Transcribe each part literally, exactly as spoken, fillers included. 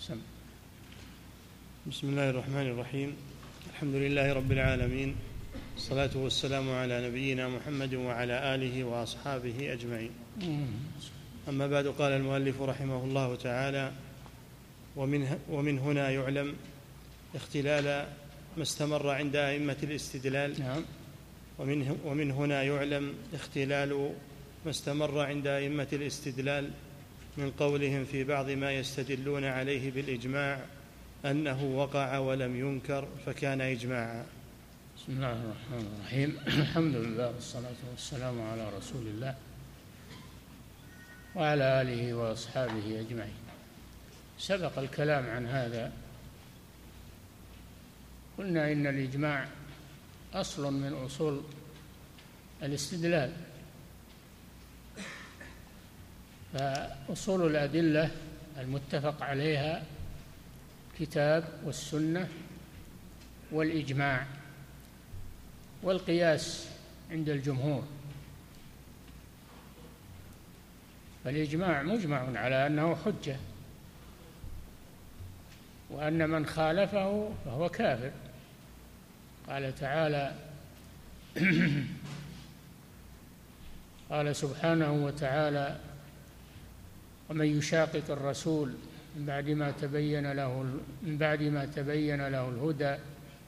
سم. بسم الله الرحمن الرحيم. الحمد لله رب العالمين، الصلاة والسلام على نبينا محمد وعلى آله وأصحابه أجمعين. أما بعد، قال المؤلف رحمه الله تعالى: ومن, ومن هنا يعلم اختلال ما استمر عند أئمة الاستدلال. نعم. ومن, ومن هنا يعلم اختلال ما استمر عند أئمة الاستدلال من قولهم في بعض ما يستدلون عليه بالإجماع أنه وقع ولم ينكر فكان إجماعا. بسم الله الرحمن الرحيم. الحمد لله والصلاة والسلام على رسول الله وعلى آله وأصحابه أجمعين. سبق الكلام عن هذا، قلنا إن الإجماع أصل من أصول الاستدلال، فأصول الأدلة المتفق عليها كتاب والسنة والإجماع والقياس عند الجمهور. فالإجماع مجمع على أنه حجة، وأن من خالفه فهو كافر. قال تعالى قال سبحانه وتعالى: ومن يشاقق الرسول من بعد ما تبين له من بعد ما تبين له الهدى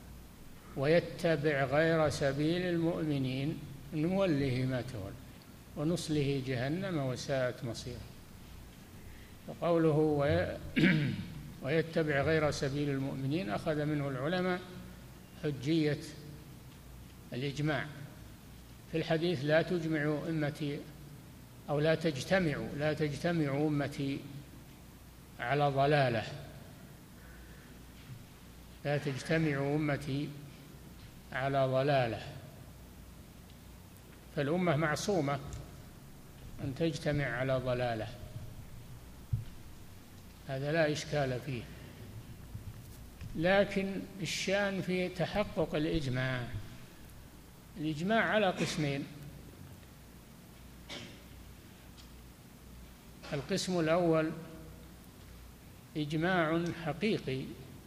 ويتبع غير سبيل المؤمنين نوله ما تولى ونصله جهنم وساءت مصيره. وقوله ويتبع غير سبيل المؤمنين أخذ منه العلماء حجية الإجماع. في الحديث: لا تجمع أمتي أو لا تجتمع لا تجتمع أمتي على ضلالة لا تجتمع أمتي على ضلالة. فالأمة معصومة أن تجتمع على ضلالة، هذا لا إشكال فيه. لكن الشأن في تحقق الإجماع. الإجماع على قسمين: القسم الأول إجماع حقيقي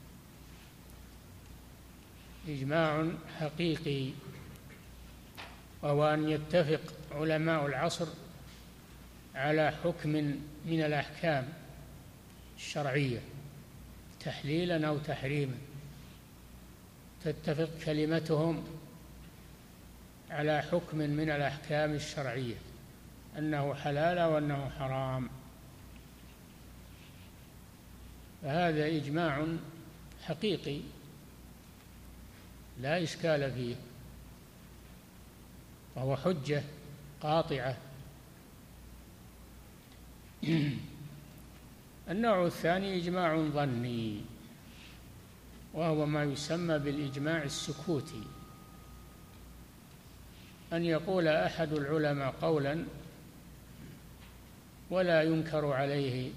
إجماع حقيقي وهو أن يتفق علماء العصر على حكم من الأحكام الشرعية تحليلا أو تحريما، تتفق كلمتهم على حكم من الأحكام الشرعية أنه حلال وأنه حرام، فهذا إجماع حقيقي لا إشكال فيه، وهو حجة قاطعة. النوع الثاني إجماع ظني، وهو ما يسمى بالإجماع السكوتي، أن يقول أحد العلماء قولا ولا ينكر عليه،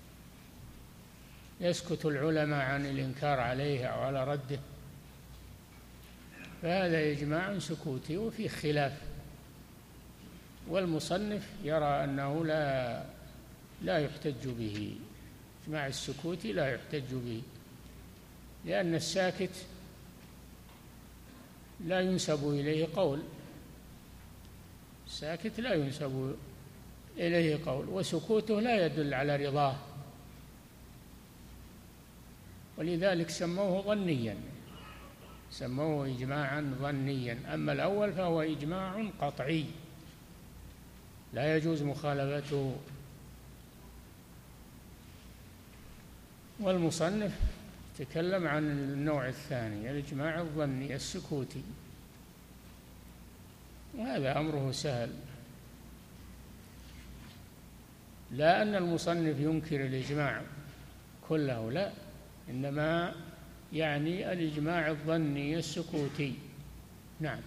يسكت العلماء عن الإنكار عليه أو على رده، فهذا إجماع سكوتي وفيه خلاف. والمصنف يرى أنه لا لا يحتج به، إجماع السكوتي لا يحتج به، لأن الساكت لا ينسب إليه قول الساكت لا ينسب إليه قول وسكوته لا يدل على رضاه، ولذلك سموه ظنيا سموه إجماعا ظنيا. أما الأول فهو إجماع قطعي لا يجوز مخالفته. والمصنف تكلم عن النوع الثاني، الإجماع الظني السكوتي، وهذا أمره سهل. لا أن المصنف ينكر الإجماع كله، لا، إنما يعني الإجماع الظني السكوتي. نعم.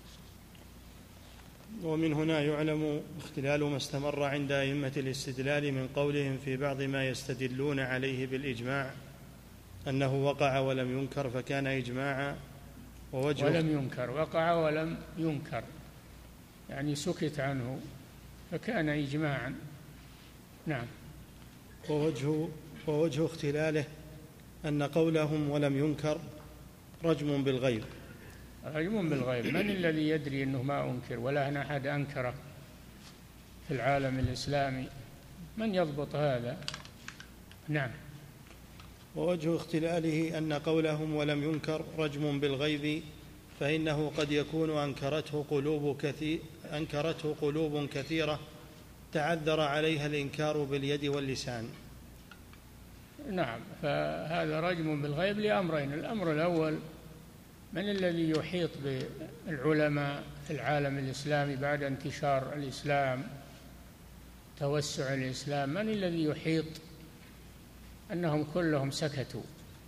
ومن هنا يعلم اختلال ما استمر عند أئمة الاستدلال من قولهم في بعض ما يستدلون عليه بالإجماع أنه وقع ولم ينكر فكان إجماعا. ووجه ولم ينكر، وقع ولم ينكر يعني سكت عنه فكان إجماعا. نعم. ووجه ووجه اختلاله أن قولهم ولم ينكر رجم بالغيب. رجم بالغيب، من الذي يدري أنه ما أنكر ولا أن أحد أنكره في العالم الإسلامي؟ من يضبط هذا؟ نعم. ووجه اختلاله أن قولهم ولم ينكر رجم بالغيب، فإنه قد يكون أنكرته قلوب كثير أنكرته قلوب كثيرة تعذر عليها الإنكار باليد واللسان. نعم، فهذا رجم بالغيب لأمرين: الأمر الأول، من الذي يحيط بالعلماء في العالم الإسلامي بعد انتشار الإسلام، توسع الإسلام؟ من الذي يحيط أنهم كلهم سكتوا؟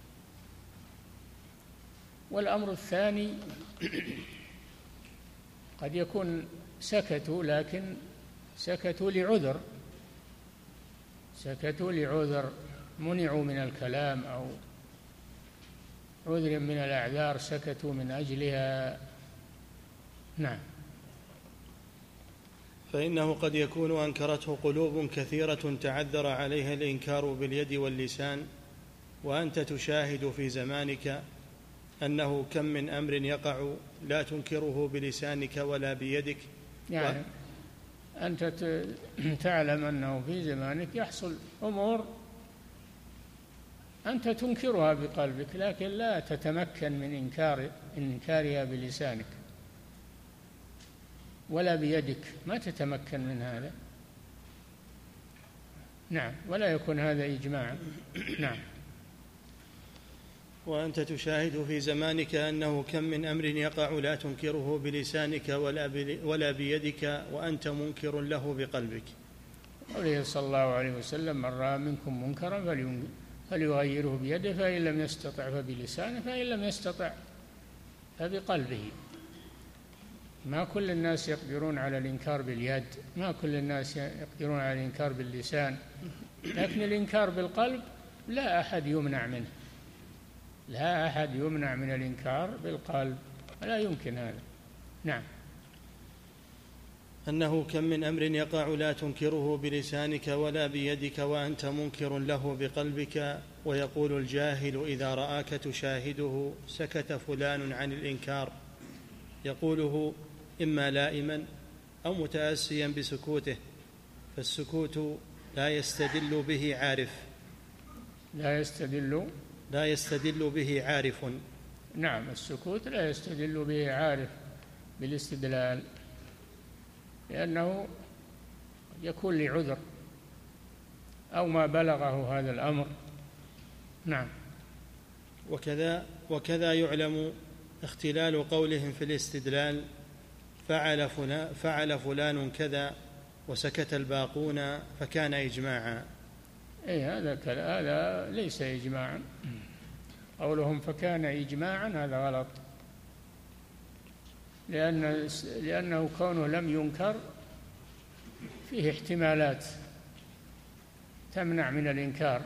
والأمر الثاني، قد يكون سكتوا لكن سكتوا لعذر سكتوا لعذر منعوا من الكلام أو عذر من الأعذار سكتوا من أجلها. نعم. فإنه قد يكون أنكرته قلوب كثيرة تعذر عليها الإنكار باليد واللسان، وأنت تشاهد في زمانك أنه كم من أمر يقع لا تنكره بلسانك ولا بيدك. يعني و... أنت تعلم أنه في زمانك يحصل أمور أنت تنكرها بقلبك لكن لا تتمكن من إنكار إنكارها بلسانك ولا بيدك، ما تتمكن من هذا. نعم، ولا يكون هذا إجماعا. نعم. وأنت تشاهد في زمانك أنه كم من أمر يقع لا تنكره بلسانك ولا بيدك وأنت منكر له بقلبك. قوله صلى الله عليه وسلم: من رأى منكم منكرا فليغيره بيده، فإن لم يستطع فبلسانه، فإن لم يستطع فبقلبه. ما كل الناس يقدرون على الإنكار باليد، ما كل الناس يقدرون على الإنكار باللسان، لكن الإنكار بالقلب لا أحد يمنع منه، لا أحد يمنع من الإنكار بالقلب، لا يمكن هذا. نعم. أنه كم من أمر يقع لا تنكره بلسانك ولا بيدك وأنت منكر له بقلبك. ويقول الجاهل إذا رآك تشاهده: سكت فلان عن الإنكار، يقوله إما لائما أو متأسيا بسكوته، فالسكوت لا يستدل به عارف لا يستدل لا يستدل به عارف. نعم، السكوت لا يستدل به عارف بالاستدلال، لأنه يكون لعذر أو ما بلغه هذا الأمر. نعم. وكذا وكذا يعلم اختلال قولهم في الاستدلال: فعل فلان, فعل فلان كذا وسكت الباقون فكان إجماعا. أي هذا هذا ليس إجماعا، قولهم فكان إجماعا هذا غلط، لأن لأنه كونه لم ينكر فيه احتمالات تمنع من الإنكار.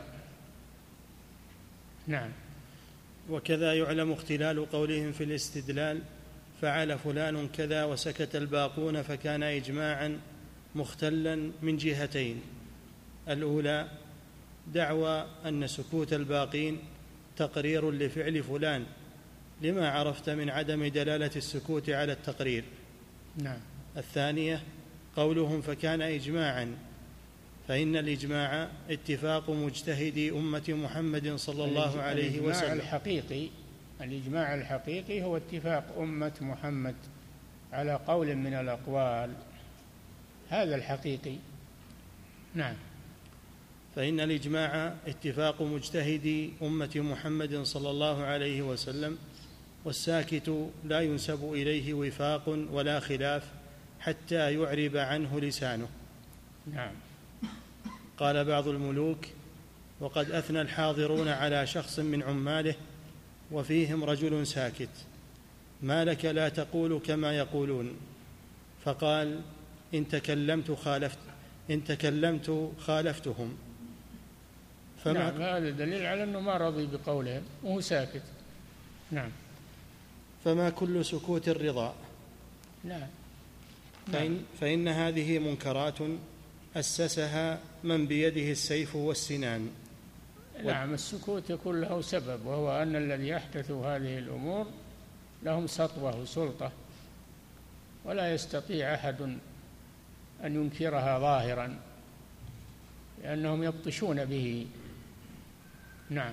نعم. وكذا يعلم اختلال قولهم في الاستدلال: فعل فلان كذا وسكت الباقون فكان إجماعا، مختلا من جهتين: الأولى دعوى أن سكوت الباقين تقرير لفعل فلان لما عرفت من عدم دلالة السكوت على التقرير. نعم. الثانية قولهم فكان إجماعا، فإن الإجماع اتفاق مجتهدي أمة محمد صلى الله عليه وسلم. الإجماع الحقيقي الإجماع الحقيقي هو اتفاق أمة محمد على قول من الأقوال، هذا الحقيقي. نعم. فإن الإجماع اتفاق مجتهدي أمة محمد صلى الله عليه وسلم، والساكت لا ينسب إليه وفاق ولا خلاف حتى يعرب عنه لسانه. نعم. قال بعض الملوك: وقد أثنى الحاضرون على شخص من عماله وفيهم رجل ساكت: ما لك لا تقول كما يقولون؟ فقال: إن تكلمت خالفت إن تكلمت خالفتهم. فما نعم، هذا دليل على أنه ما رضي بقولهم وهو ساكت. نعم. فما كل سكوت الرضا. نعم. فإن, فإن هذه منكرات أسسها من بيده السيف والسنان. نعم، السكوت يكون له سبب، وهو أن الذي أحدثوا هذه الأمور لهم سطوة وسلطة، ولا يستطيع أحد أن ينكرها ظاهرا لأنهم يبطشون به. نعم.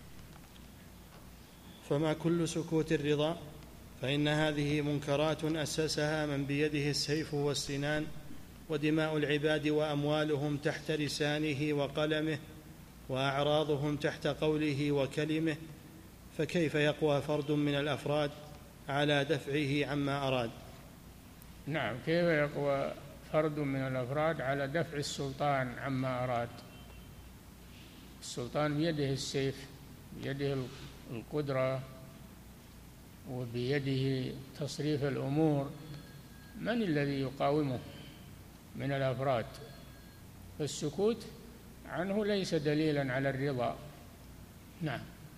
فما كل سكوت الرضا، فإن هذه منكرات أسسها من بيده السيف والسنان، ودماء العباد وأموالهم تحت لسانه وقلمه، وأعراضهم تحت قوله وكلمه، فكيف يقوى فرد من الأفراد على دفعه عما أراد؟ نعم، كيف يقوى فرد من الأفراد على دفع السلطان عما أراد؟ السلطان بيده السيف، بيده القدرة، وبيده تصريف الأمور، من الذي يقاومه من الأفراد؟ فالسكوت عنه ليس دليلا على الرضا. نعم.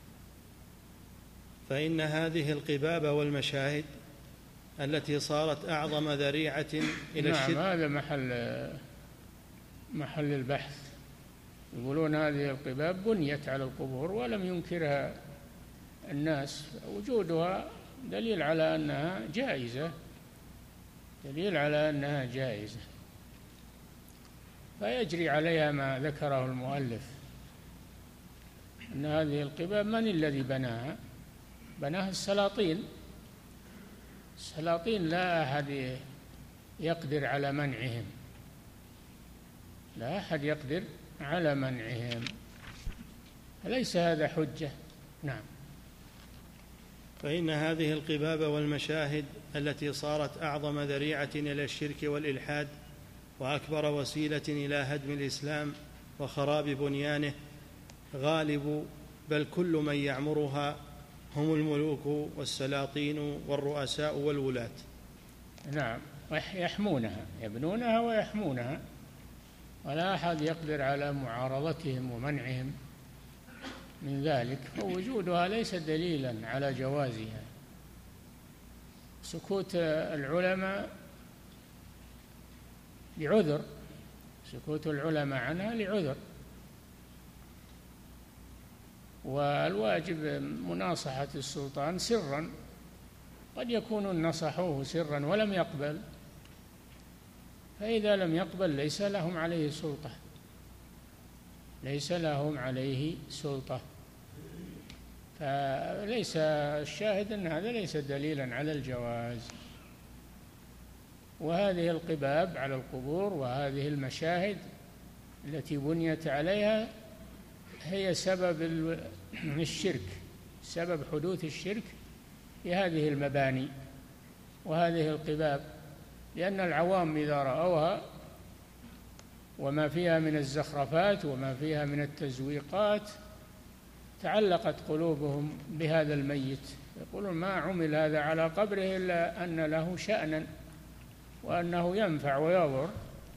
فإن هذه القباب والمشاهد التي صارت أعظم ذريعة إلى نعم، الشرك. هذا محل محل البحث. يقولون هذه القباب بنيت على القبور ولم ينكرها الناس، وجودها دليل على أنها جائزة، دليل على أنها جائزة، فيجري عليها ما ذكره المؤلف، أن هذه القباب من الذي بناها؟ بناها السلاطين. السلاطين لا أحد يقدر على منعهم، لا أحد يقدر على منعهم، فليس هذا حجة. نعم. فإن هذه القباب والمشاهد التي صارت أعظم ذريعة إلى الشرك والإلحاد، وأكبر وسيلة إلى هدم الإسلام وخراب بنيانه، غالب بل كل من يعمرها هم الملوك والسلاطين والرؤساء والولاة. نعم، يحمونها، يبنونها ويحمونها، ولا أحد يقدر على معارضتهم ومنعهم من ذلك، فوجودها ليس دليلا على جوازها. سكوت العلماء لعذر، سكوت العلماء عنها لعذر، والواجب مناصحة السلطان سرا، قد يكونون نصحوه سرا ولم يقبل، فإذا لم يقبل ليس لهم عليه سلطة، ليس لهم عليه سلطة. فليس الشاهد أن هذا ليس دليلا على الجواز. وهذه القباب على القبور وهذه المشاهد التي بنيت عليها هي سبب الشرك، سبب حدوث الشرك في هذه المباني وهذه القباب، لأن العوام إذا رأوها وما فيها من الزخرفات وما فيها من التزويقات تعلقت قلوبهم بهذا الميت، يقولون ما عمل هذا على قبره إلا أن له شأنا وأنه ينفع ويضر،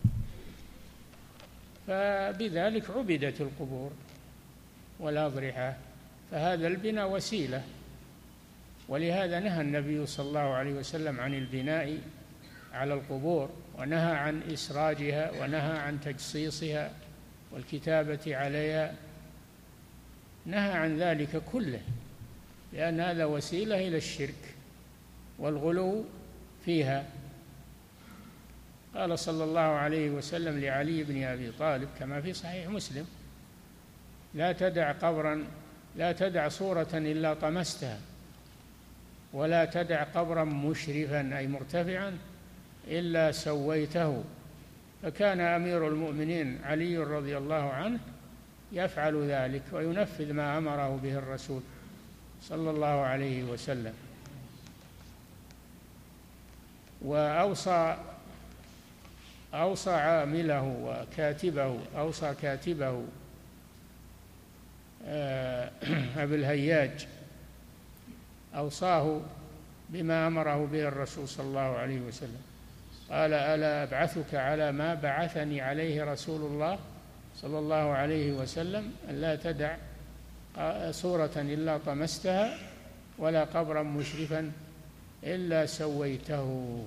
فبذلك عبدت القبور والأضرحة، فهذا البناء وسيلة. ولهذا نهى النبي صلى الله عليه وسلم عن البناء على القبور، ونهى عن إسراجها، ونهى عن تجصيصها والكتابة عليها، نهى عن ذلك كله، لأن هذا وسيلة إلى الشرك والغلو فيها. قال صلى الله عليه وسلم لعلي بن أبي طالب كما في صحيح مسلم: لا تدع قبرا لا تدع صورة إلا طمستها، ولا تدع قبرا مشرفا أي مرتفعا إلا سويته. فكان أمير المؤمنين علي رضي الله عنه يفعل ذلك وينفذ ما أمره به الرسول صلى الله عليه وسلم. وأوصى أوصى عامله وكاتبه أوصى كاتبه أبي الهياج، أوصاه بما أمره به الرسول صلى الله عليه وسلم، قال: ألا أبعثك على ما بعثني عليه رسول الله صلى الله عليه وسلم، أن لا تدع صورة إلا طمستها ولا قبرا مشرفا إلا سويته.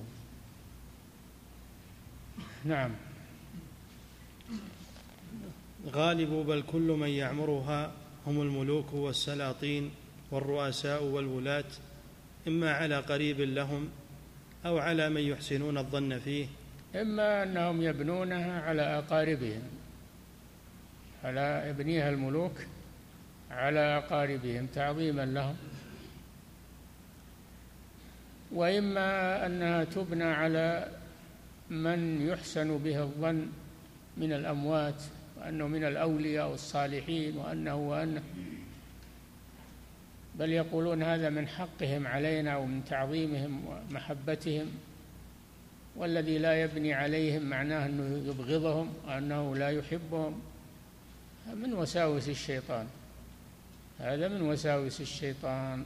غالب بل كل من يعمرها هم الملوك والسلاطين والرؤساء والولاة، إما على قريب لهم أو على من يحسنون الظن فيه. إما أنهم يبنونها على أقاربهم، على يبنيها الملوك على أقاربهم تعظيما لهم، وإما أنها تبنى على من يحسن به الظن من الأموات، وأنه من الأولياء والصالحين، وأنه وأنه بل يقولون هذا من حقهم علينا ومن تعظيمهم ومحبتهم، والذي لا يبني عليهم معناه أنه يبغضهم وأنه لا يحبهم. من وساوس الشيطان، هذا من وساوس الشيطان.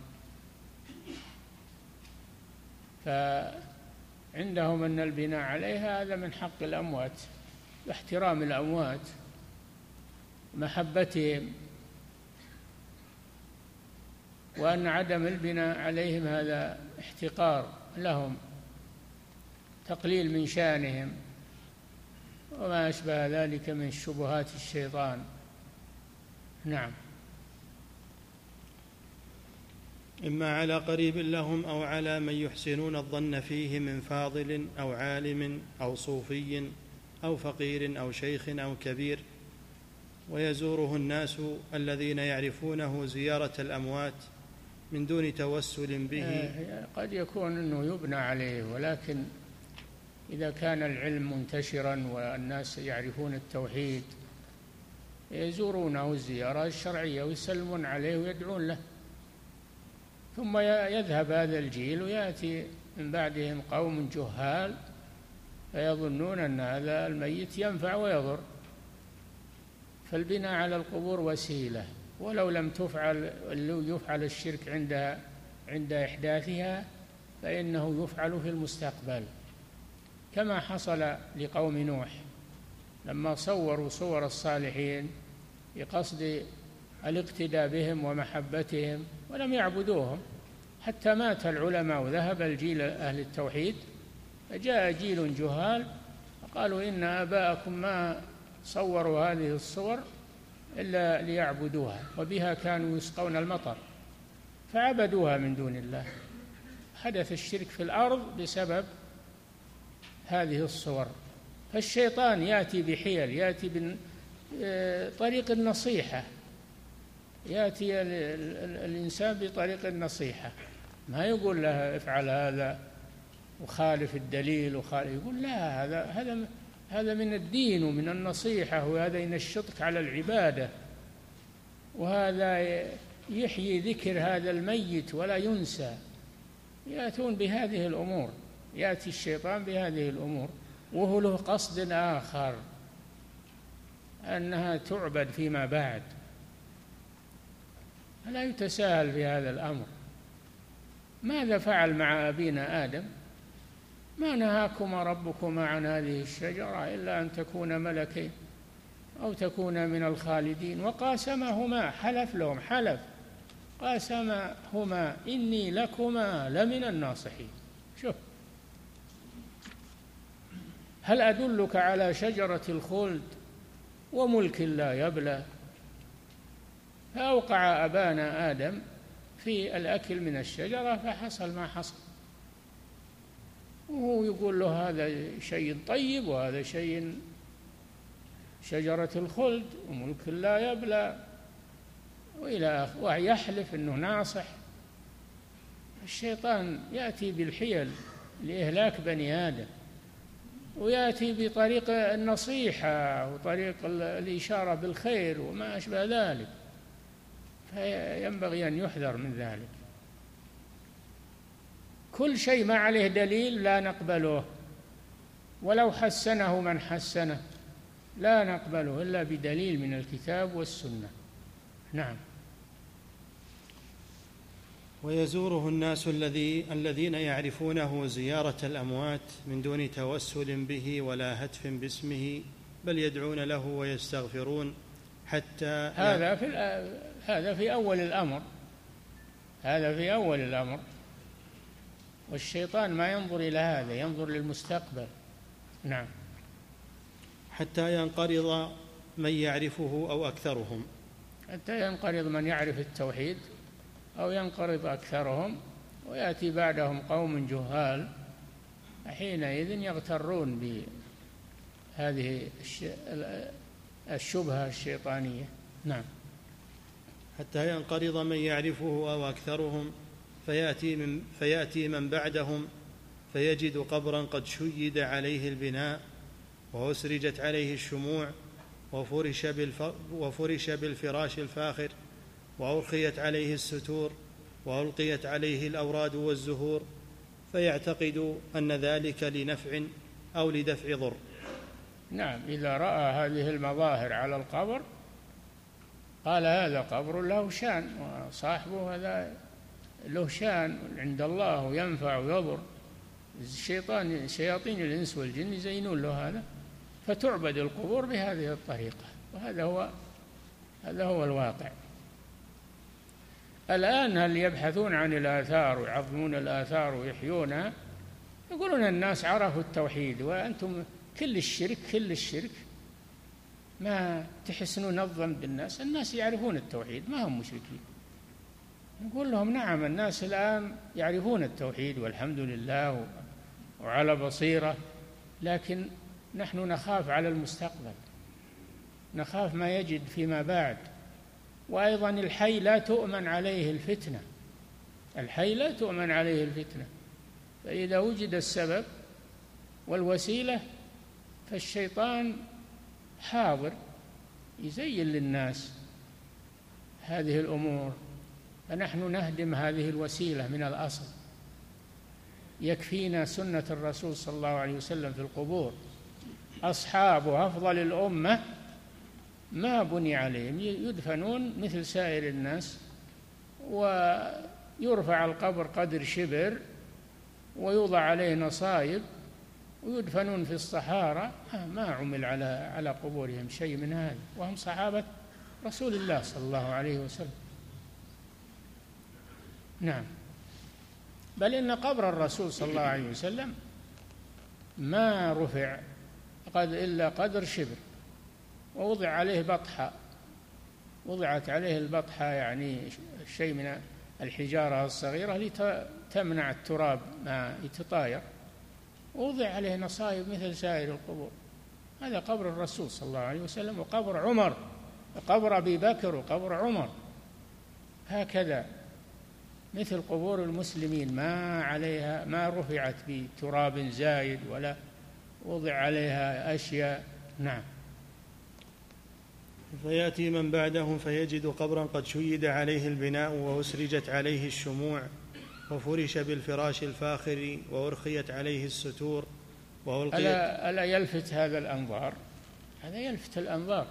فعندهم أن البناء عليها هذا من حق الأموات، باحترام الأموات، محبتهم، وأن عدم البناء عليهم هذا احتقار لهم، تقليل من شأنهم، وما أشبه ذلك من شبهات الشيطان. نعم. إما على قريب لهم أو على من يحسنون الظن فيه من فاضل أو عالم أو صوفي أو فقير أو شيخ أو كبير، ويزوره الناس الذين يعرفونه زيارة الأموات من دون توسل به. قد يكون أنه يبنى عليه، ولكن إذا كان العلم منتشرا والناس يعرفون التوحيد يزورونه الزيارة الشرعية ويسلمون عليه ويدعون له، ثم يذهب هذا الجيل ويأتي من بعدهم قوم جهال فيظنون أن هذا الميت ينفع ويضر. فالبناء على القبور وسيلة، ولو لم تفعل يفعل الشرك عند عند إحداثها فإنه يفعل في المستقبل، كما حصل لقوم نوح لما صوروا صور الصالحين بقصد الاقتداء بهم ومحبتهم ولم يعبدوهم، حتى مات العلماء وذهب الجيل أهل التوحيد، فجاء جيل جهال فقالوا إن آباءكم ما صوروا هذه الصور إلا ليعبدوها، وبها كانوا يسقون المطر، فعبدوها من دون الله. حدث الشرك في الأرض بسبب هذه الصور. فالشيطان يأتي بحيل، يأتي بطريق النصيحة، يأتي الإنسان بطريق النصيحة، ما يقول له افعل هذا وخالف الدليل وخالف، يقول لا، هذا هذا هذا من الدين ومن النصيحة، وهذا ينشطك على العبادة، وهذا يحيي ذكر هذا الميت ولا ينسى. يأتون بهذه الأمور، يأتي الشيطان بهذه الأمور وهو له قصد آخر، أنها تعبد فيما بعد. فلا يتساهل في هذا الأمر. ماذا فعل مع أبينا آدم؟ ما نهاكما ربكما عن هذه الشجرة إلا أن تكونا ملكين أو تكونا من الخالدين، وقاسمهما، حلف لهم، حلف قاسمهما إني لكما لمن الناصحين. شوف، هل أدلك على شجرة الخلد وملك لا يبلى؟ فأوقع أبانا آدم في الأكل من الشجرة فحصل ما حصل، وهو يقول له هذا شيء طيب وهذا شيء شجرة الخلد وملك لا يبلى وإلى آخره، ويحلف أنه ناصح. الشيطان يأتي بالحيل لإهلاك بني آدم، ويأتي بطريق النصيحة وطريق الإشارة بالخير وما أشبه ذلك، فينبغي أن يحذر من ذلك. كل شيء ما عليه دليل لا نقبله، ولو حسنه من حسنه لا نقبله إلا بدليل من الكتاب والسنة. نعم. ويزوره الناس الذي الذين يعرفونه زيارة الأموات من دون توسل به ولا هتف باسمه، بل يدعون له ويستغفرون حتى هذا في هذا في أول الأمر، هذا في أول الأمر، والشيطان ما ينظر إلى هذا، ينظر للمستقبل. نعم. حتى ينقرض من يعرفه أو أكثرهم، حتى ينقرض من يعرف التوحيد أو ينقرض أكثرهم ويأتي بعدهم قوم جهال، حينئذ يغترون بهذه الشبهة الشيطانية. نعم. حتى ينقرض من يعرفه أو أكثرهم فيأتي من, فيأتي من بعدهم فيجد قبرا قد شيد عليه البناء وأسرجت عليه الشموع وفرش, وفرش بالفراش الفاخر وأرخيت عليه الستور وألقيت عليه الأوراد والزهور، فيعتقد أن ذلك لنفع أو لدفع ضر. نعم، إذا رأى هذه المظاهر على القبر قال هذا قبر له شان وصاحبه هذا له شان عند الله وينفع ويضر. الشيطان شياطين الإنس والجن يزينون له هذا، فتعبد القبور بهذه الطريقة، وهذا هو هذا هو الواقع. الآن هل يبحثون عن الآثار ويعظمون الآثار ويحيونها؟ يقولون الناس عرفوا التوحيد وأنتم كل الشرك كل الشرك ما تحسنون الظن بالناس، الناس يعرفون التوحيد ما هم مشركين. نقول لهم نعم، الناس الآن يعرفون التوحيد والحمد لله وعلى بصيرة، لكن نحن نخاف على المستقبل، نخاف ما يجد فيما بعد. وأيضا الحي لا تؤمن عليه الفتنة، الحي لا تؤمن عليه الفتنة، فإذا وجد السبب والوسيلة فالشيطان حاضر يزين للناس هذه الأمور، فنحن نهدم هذه الوسيلة من الأصل. يكفينا سنة الرسول صلى الله عليه وسلم في القبور، أصحاب أفضل الأمة ما بني عليهم، يدفنون مثل سائر الناس، ويرفع القبر قدر شبر ويوضع عليه نصائب ويدفنون في الصحارى، ما عمل على على قبورهم شيء من هذا، وهم صحابة رسول الله صلى الله عليه وسلم. نعم، بل إن قبر الرسول صلى الله عليه وسلم ما رفع قد إلا قدر شبر، ووضع عليه بطحة، وضعت عليه البطحة يعني شيء من الحجارة الصغيرة لتمنع التراب ما يتطاير، ووضع عليه نصائب مثل سائر القبور. هذا قبر الرسول صلى الله عليه وسلم، وقبر عمر، وقبر أبي بكر، وقبر عمر، هكذا مثل قبور المسلمين ما عليها ما رفعت بتراب زايد ولا وضع عليها أشياء. نعم. فيأتي من بعدهم فيجد قبرا قد شيد عليه البناء وأسرجت عليه الشموع وفرش بالفراش الفاخر وأرخيت عليه الستور وألقيت. ألا, ألا يلفت هذا الأنظار؟ هذا يلفت الأنظار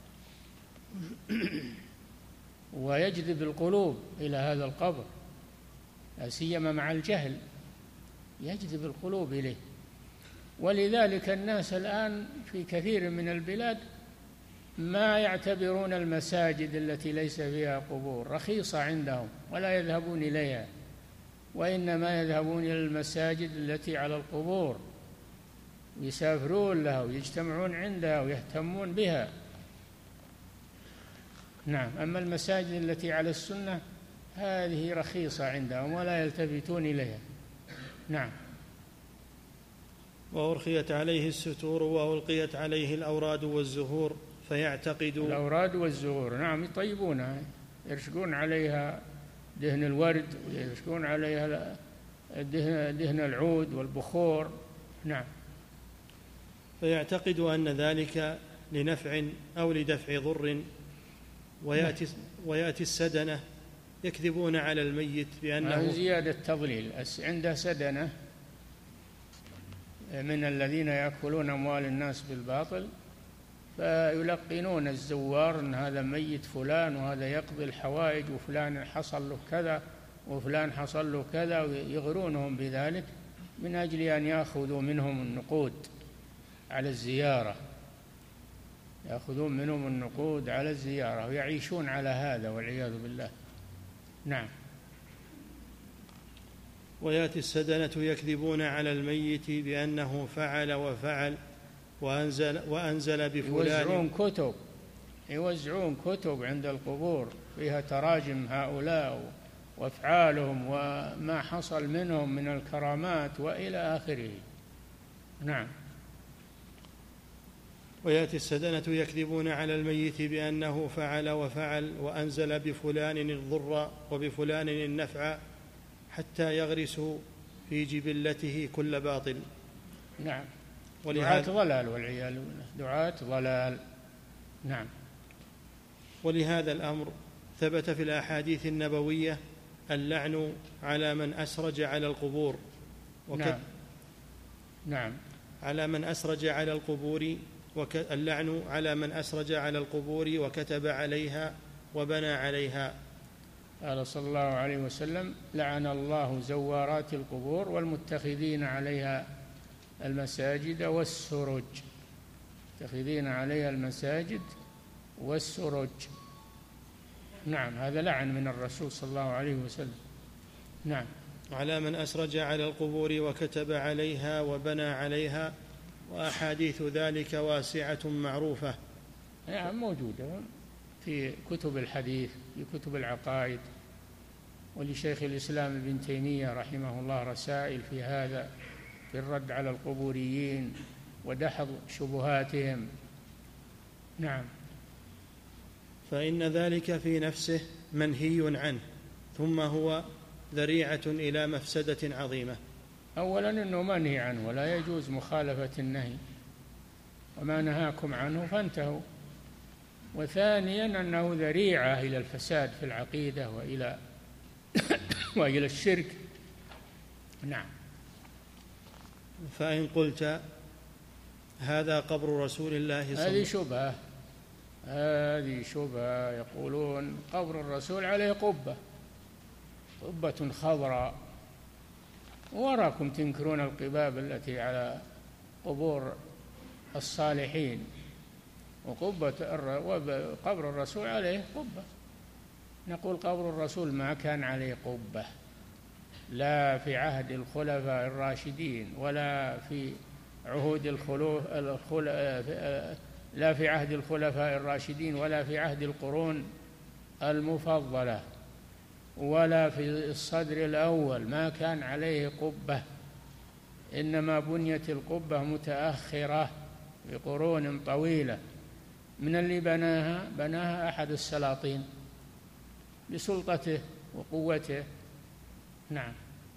ويجذب القلوب إلى هذا القبر، لا سيما مع الجهل يجذب القلوب إليه. ولذلك الناس الآن في كثير من البلاد ما يعتبرون المساجد التي ليس فيها قبور رخيصة عندهم ولا يذهبون إليها، وإنما يذهبون إلى المساجد التي على القبور، يسافرون لها ويجتمعون عندها ويهتمون بها. نعم. أما المساجد التي على السنة هذه رخيصة عندهم ولا يلتفتون إليها. نعم. وأرخيت عليه الستور وألقيت عليه الأوراد والزهور، فيعتقد الأوراد والزهور. نعم، يطيبونها، يرشقون عليها دهن الورد ويرشقون عليها دهن, دهن العود والبخور. نعم. فيعتقد أن ذلك لنفع أو لدفع ضر. ويأتي, ويأتي السدنة يكذبون على الميت بأنه زيادة تضليل. عنده سدنة من الذين يأكلون أموال الناس بالباطل، فيلقنون الزوار أن هذا ميت فلان وهذا يقضي الحوائج وفلان حصل له كذا وفلان حصل له كذا، ويغرونهم بذلك من أجل أن يأخذوا منهم النقود على الزيارة، يأخذون منهم النقود على الزيارة ويعيشون على هذا والعياذ بالله. نعم. ويأتي السدنة يكذبون على الميت بأنه فعل وفعل وأنزل, وأنزل بفلان. يوزعون كتب يوزعون كتب عند القبور فيها تراجم هؤلاء وأفعالهم وما حصل منهم من الكرامات وإلى آخره. نعم. ويأتي السدنة يكذبون على الميت بأنه فعل وفعل وأنزل بفلان الضر وبفلان النفع حتى يغرسوا في جبلته كل باطل. نعم. دعاة ضلال والعياذ بالله، دعاة ضلال. نعم. ولهذا الأمر ثبت في الأحاديث النبوية اللعن على من أسرج على القبور وك... نعم. نعم. على من أسرج على القبور وك... اللعن على من أسرج على القبور وكتب عليها وبنى عليها. قال صلى الله عليه وسلم: لعن الله زوارات القبور والمتخذين عليها المساجد والسرج. متخذين عليها المساجد والسرج. نعم، هذا لعن من الرسول صلى الله عليه وسلم. نعم. على من أسرج على القبور وكتب عليها وبنى عليها، وأحاديث ذلك واسعة معروفة. نعم، موجودة في كتب الحديث، في كتب العقائد، ولشيخ الإسلام ابن تيمية رحمه الله رسائل في هذا، في الرد على القبوريين ودحض شبهاتهم. نعم. فإن ذلك في نفسه منهي عنه، ثم هو ذريعة إلى مفسدة عظيمة. أولا أنه منهي عنه ولا يجوز مخالفة النهي، وما نهاكم عنه فانتهوا. وثانيا أنه ذريعة إلى الفساد في العقيدة وإلى وإلى الشرك. نعم. فإن قلت هذا قبر رسول الله صلى الله عليه وسلم، هذه شبهة هذه شبهة يقولون قبر الرسول عليه قبة قبة خضراء، وراكم تنكرون القباب التي على قبور الصالحين، وقبة قبر الرسول عليه قبة. نقول قبر الرسول ما كان عليه قبة، لا في عهد الخلفاء الراشدين ولا في عهود الخلوف لا في عهد الخلفاء الراشدين ولا في عهد القرون المفضلة ولا في الصدر الأول ما كان عليه قبة، إنما بنيت القبة متأخرة بقرون طويلة. من اللي بناها؟ بناها أحد السلاطين بسلطته وقوته. نعم.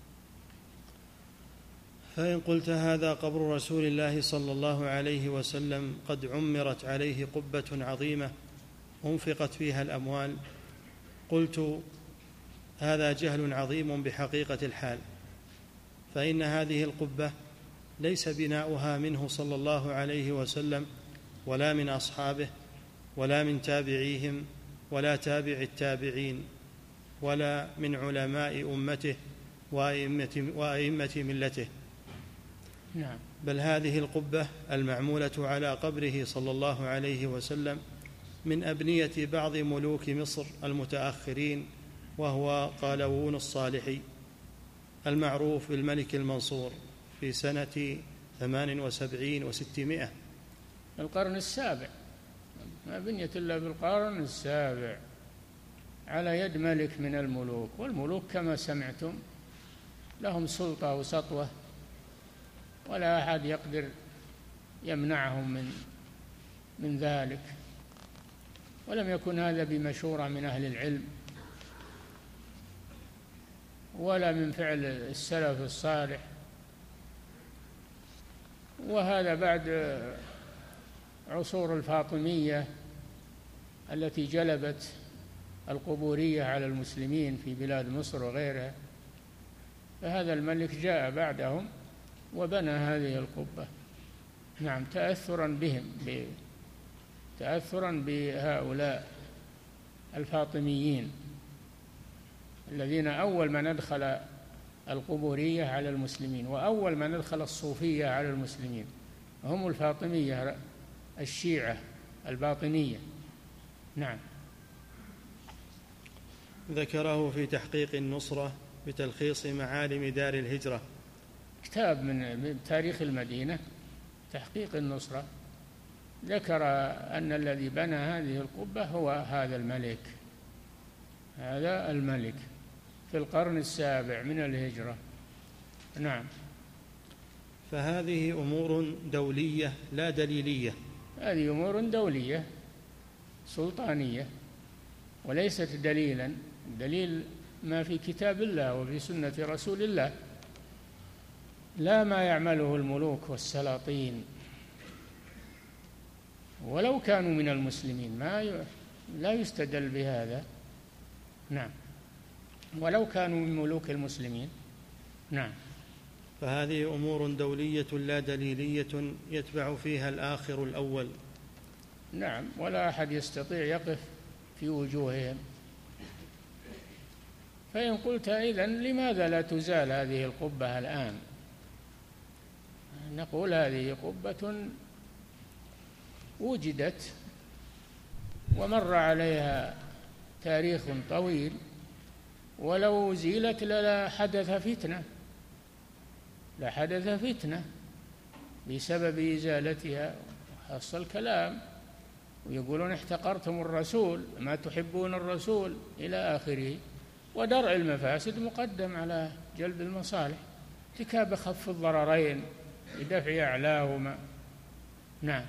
فإن قلت هذا قبر رسول الله صلى الله عليه وسلم قد عمرت عليه قبة عظيمة أنفقت فيها الأموال، قلت هذا جهل عظيم بحقيقة الحال، فإن هذه القبة ليس بناؤها منه صلى الله عليه وسلم ولا من أصحابه ولا من تابعيهم ولا تابع التابعين ولا من علماء أمته وأئمة ملته. نعم. بل هذه القبة المعمولة على قبره صلى الله عليه وسلم من أبنية بعض ملوك مصر المتأخرين، وهو قالوون الصالحي المعروف بالملك المنصور في سنة ثمان وسبعين وستمائة، القرن السابع، ما بنيت إلا بالقرن السابع على يد ملك من الملوك. والملوك كما سمعتم لهم سلطة وسطوة ولا أحد يقدر يمنعهم من من ذلك، ولم يكن هذا بمشورة من أهل العلم ولا من فعل السلف الصالح، وهذا بعد عصور الفاطمية التي جلبت القبورية على المسلمين في بلاد مصر وغيرها. فهذا الملك جاء بعدهم وبنى هذه القبة. نعم، تأثرا بهم، تأثرا بهؤلاء الفاطميين الذين أول ما ندخل القبورية على المسلمين وأول ما ندخل الصوفية على المسلمين هم الفاطمية الشيعة الباطنية. نعم. ذكره في تحقيق النصرة بتلخيص معالم دار الهجرة، كتاب من تاريخ المدينة، تحقيق النصرة. ذكر أن الذي بنى هذه القبة هو هذا الملك، هذا الملك في القرن السابع من الهجرة. نعم. فهذه أمور دولية لا دليلية. هذه أمور دولية سلطانية وليست دليلا. الدليل ما في كتاب الله وفي سنة رسول الله، لا ما يعمله الملوك والسلاطين ولو كانوا من المسلمين، ما ي... لا يستدل بهذا. نعم، ولو كانوا من ملوك المسلمين. نعم. فهذه أمور دولية لا دليلية يتبع فيها الآخر الأول. نعم، ولا أحد يستطيع يقف في وجوههم. فإن قلت إذن لماذا لا تزال هذه القبة الآن؟ نقول هذه قبة وجدت ومر عليها تاريخ طويل، ولو زيلت للا حدث فتنة لحدث فتنة بسبب إزالتها. حصل كلام ويقولون احتقرتم الرسول، ما تحبون الرسول إلى آخره. ودرء المفاسد مقدم على جلب المصالح، ارتكاب خف الضررين لدفع أعلاهما. نعم.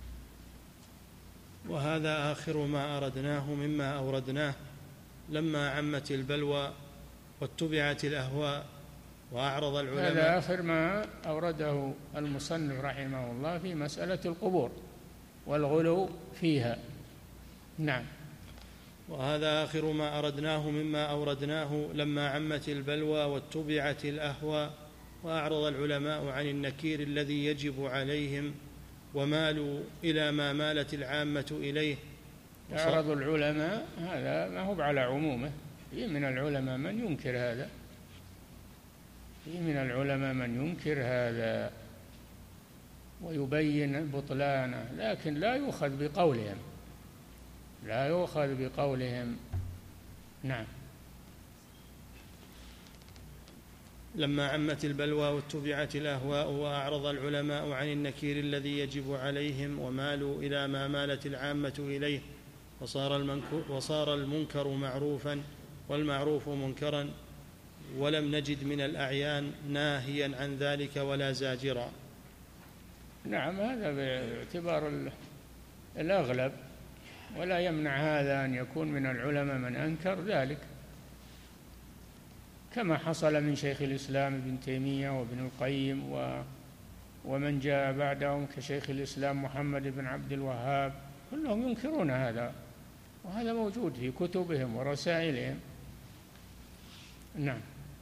وهذا آخر ما أردناه مما أوردناه لما عمت البلوى واتبعت الأهواء وأعرض العلماء. هذا آخر ما أورده المصنف رحمه الله في مسألة القبور والغلو فيها. نعم. وهذا آخر ما أردناه مما أوردناه لما عمت البلوى واتبعت الأهواء وأعرض العلماء عن النكير الذي يجب عليهم ومالوا إلى ما مالت العامة إليه. أعرض العلماء هذا ما هو على عمومه، في من العلماء من ينكر هذا، في من العلماء من ينكر هذا ويبين بطلانه، لكن لا يؤخذ بقولهم، لا يؤخذ بقولهم. نعم. لما عمت البلوى واتبعت الأهواء وأعرض العلماء عن النكير الذي يجب عليهم ومالوا إلى ما مالت العامة إليه، وصار, وصار المنكر معروفا والمعروف منكرا، ولم نجد من الأعيان ناهيا عن ذلك ولا زاجرا. نعم، هذا باعتبار الأغلب، ولا يمنع هذا أن يكون من العلماء من أنكر ذلك، كما حصل من شيخ الإسلام ابن تيمية وابن القيم ومن جاء بعدهم كشيخ الإسلام محمد بن عبد الوهاب، كلهم ينكرون هذا، وهذا موجود في كتبهم ورسائلهم. نعم.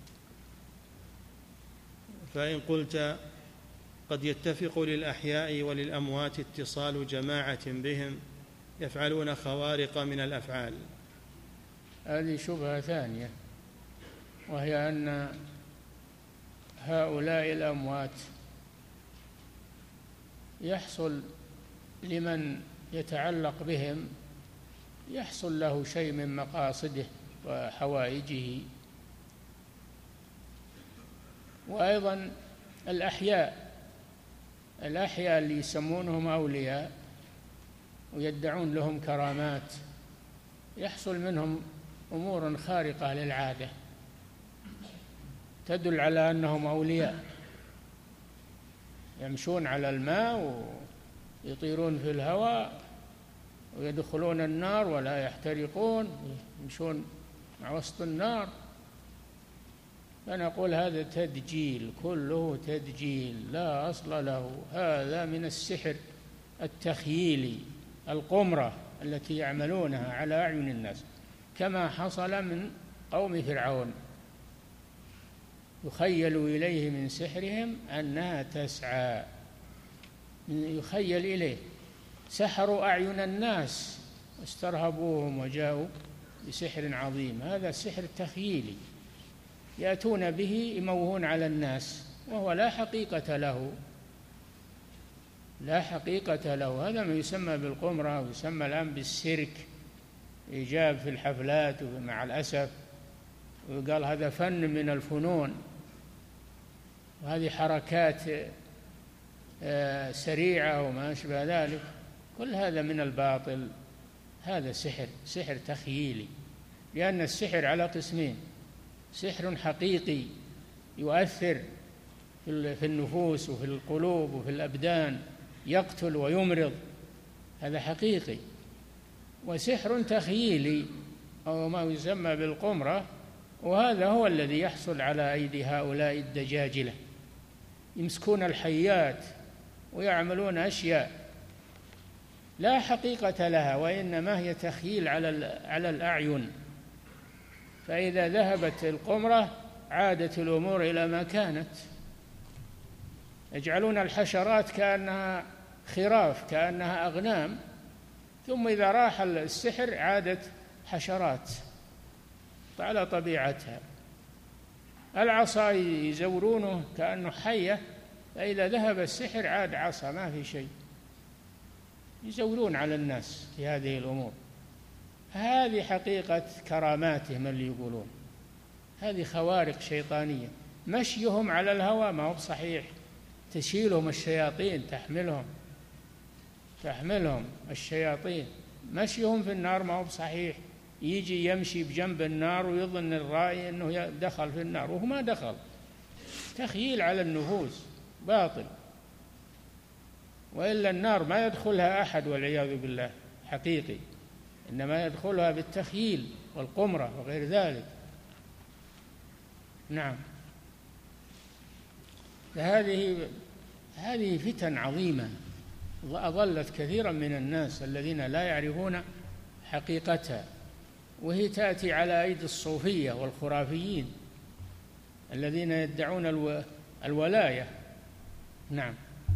فإن قلت قد يتفق للأحياء وللأموات اتصال جماعة بهم يفعلون خوارق من الأفعال، هذه شبهة ثانية، وهي أن هؤلاء الأموات يحصل لمن يتعلق بهم يحصل له شيء من مقاصده وحوائجه، وأيضا الأحياء الأحياء اللي يسمونهم أولياء ويدعون لهم كرامات يحصل منهم أمور خارقة للعادة تدل على أنهم أولياء، يمشون على الماء ويطيرون في الهواء ويدخلون النار ولا يحترقون، يمشون مع وسط النار. فنقول هذا تدجيل، كله تدجيل لا أصل له، هذا من السحر التخييلي، القمرة التي يعملونها على أعين الناس، كما حصل من قوم فرعون، يخيل إليه من سحرهم أنها تسعى، يخيل إليه، سحروا أعين الناس واسترهبوهم وجاءوا بسحر عظيم. هذا السحر التخييلي يأتون به يموهون على الناس وهو لا حقيقة له، لا حقيقة له. هذا ما يسمى بالقمرة ويسمى الآن بالسيرك، إيجاب في الحفلات مع الأسف، وقال هذا فن من الفنون، وهذه حركات سريعة وما أشبه ذلك. كل هذا من الباطل، هذا سحر، سحر تخييلي، لأن السحر على قسمين: سحر حقيقي يؤثر في النفوس وفي القلوب وفي الأبدان، يقتل ويمرض، هذا حقيقي، وسحر تخييلي أو ما يسمى بالقمرة، وهذا هو الذي يحصل على أيدي هؤلاء الدجاجلة، يمسكون الحيات ويعملون أشياء لا حقيقة لها، وإنما هي تخييل على على الأعين، فإذا ذهبت القمرة عادت الأمور إلى ما كانت. يجعلون الحشرات كأنها خراف، كأنها أغنام، ثم إذا راح السحر عادت حشرات على طبيعتها. العصا يزورونه كأنه حية، فإذا ذهب السحر عاد عصا، ما في شيء. يزورون على الناس في هذه الأمور. هذه حقيقة كراماتهم اللي يقولون، هذه خوارق شيطانية. مشيهم على الهوى ما هو بصحيح، تشيلهم الشياطين، تحملهم تحملهم الشياطين. مشيهم في النار ما هو بصحيح، يجي يمشي بجنب النار ويظن الرائي أنه دخل في النار وهو ما دخل. تخييل على النفوس باطل، وإلا النار ما يدخلها أحد والعياذ بالله حقيقي، إنما يدخلها بالتخييل والقمرة وغير ذلك. نعم. فهذه هذه فتن عظيمة أضلت كثيرا من الناس الذين لا يعرفون حقيقتها، وهي تأتي على أيدي الصوفية والخرافيين الذين يدعون الو... الولاية. نعم.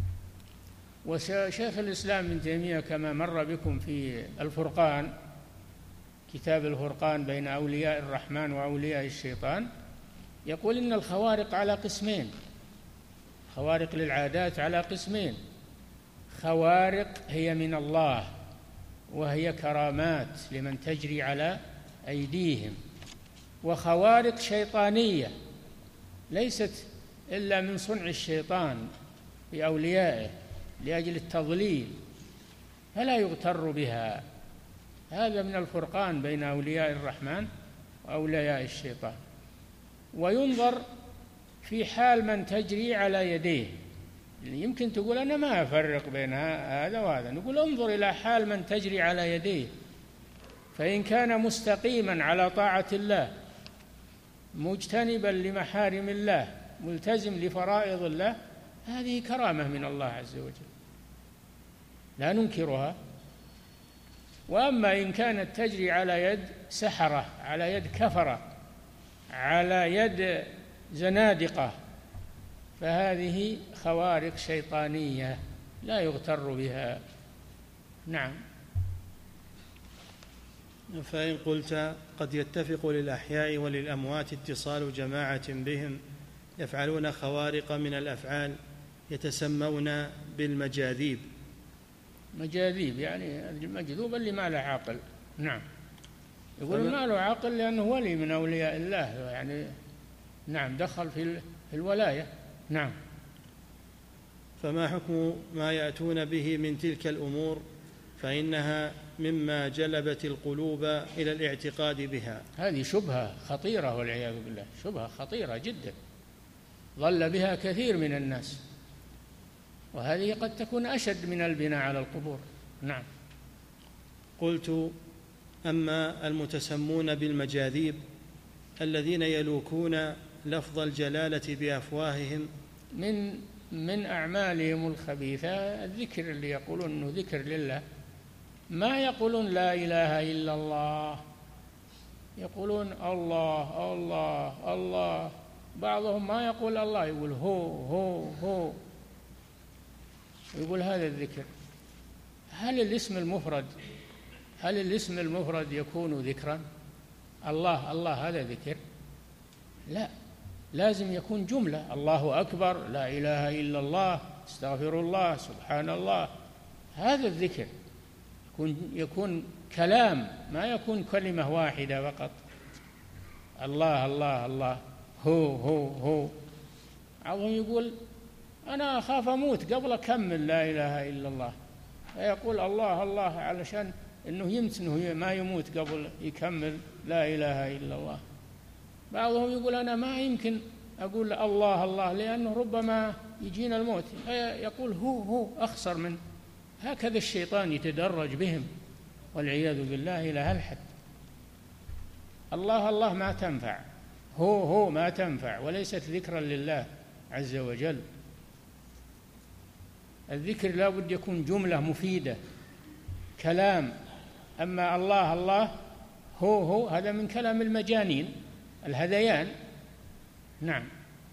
وشيخ الإسلام ابن تيمية كما مر بكم في الفرقان، كتاب الفرقان بين أولياء الرحمن وأولياء الشيطان، يقول إن الخوارق على قسمين، خوارق للعادات على قسمين: خوارق هي من الله وهي كرامات لمن تجري على أيديهم، وخوارق شيطانية ليست إلا من صنع الشيطان بأوليائه لأجل التضليل، فلا يغتر بها. هذا من الفرقان بين أولياء الرحمن وأولياء الشيطان. وينظر في حال من تجري على يديه، يمكن تقول أنا ما أفرق بين هذا وهذا، نقول انظر إلى حال من تجري على يديه، فإن كان مستقيما على طاعة الله، مجتنبا لمحارم الله، ملتزم لفرائض الله، هذه كرامة من الله عز وجل لا ننكرها. وأما إن كانت تجري على يد سحرة، على يد كفرة، على يد زنادقة، فهذه خوارق شيطانية لا يغتر بها. نعم. فإن قلت قد يتفق للأحياء وللأموات اتصال جماعة بهم يفعلون خوارق من الأفعال يتسمون بالمجاذيب. مجاذيب يعني المجذوب اللي ما له عقل. نعم. يقول ما له عقل لأنه ولي من أولياء الله، يعني نعم دخل في الولاية. نعم. فما حكم ما يأتون به من تلك الأمور؟ فإنها مما جلبت القلوب إلى الاعتقاد بها. هذه شبهة خطيرة والعياذ بالله، شبهة خطيرة جدا ضل بها كثير من الناس، وهذه قد تكون أشد من البناء على القبور. نعم. قلت أما المتسمون بالمجاذيب الذين يلوكون لفظ الجلالة بأفواههم، من من أعمالهم الخبيثة الذكر، اللي يقولون أنه ذكر لله، ما يقولون لا إله إلا الله، يقولون الله الله الله. بعضهم ما يقول الله، يقول هو هو هو، يقول هذا الذكر. هل الاسم المفرد هل الاسم المفرد يكون ذكرا؟ الله الله هذا ذكر؟ لا، لازم يكون جملة: الله أكبر، لا إله إلا الله، استغفر الله، سبحان الله. هذا الذكر يكون, يكون كلام، ما يكون كلمة واحدة فقط. الله الله الله، هو هو هو. بعضهم يقول أنا أخاف أموت قبل أكمل لا إله إلا الله، فيقول الله الله علشان أنه يمتنه ما يموت قبل يكمل لا إله إلا الله. بعضهم يقول أنا ما يمكن أقول الله الله لأنه ربما يجينا الموت، فيقول هو هو أخسر منه. هكذا الشيطان يتدرج بهم والعياذ بالله إلى هالحد. الله الله ما تنفع، هو هو ما تنفع، وليست ذكرا لله عز وجل. الذكر لا بد يكون جملة مفيدة، كلام. أما الله الله هو هو هذا من كلام المجانين الهذيان. نعم.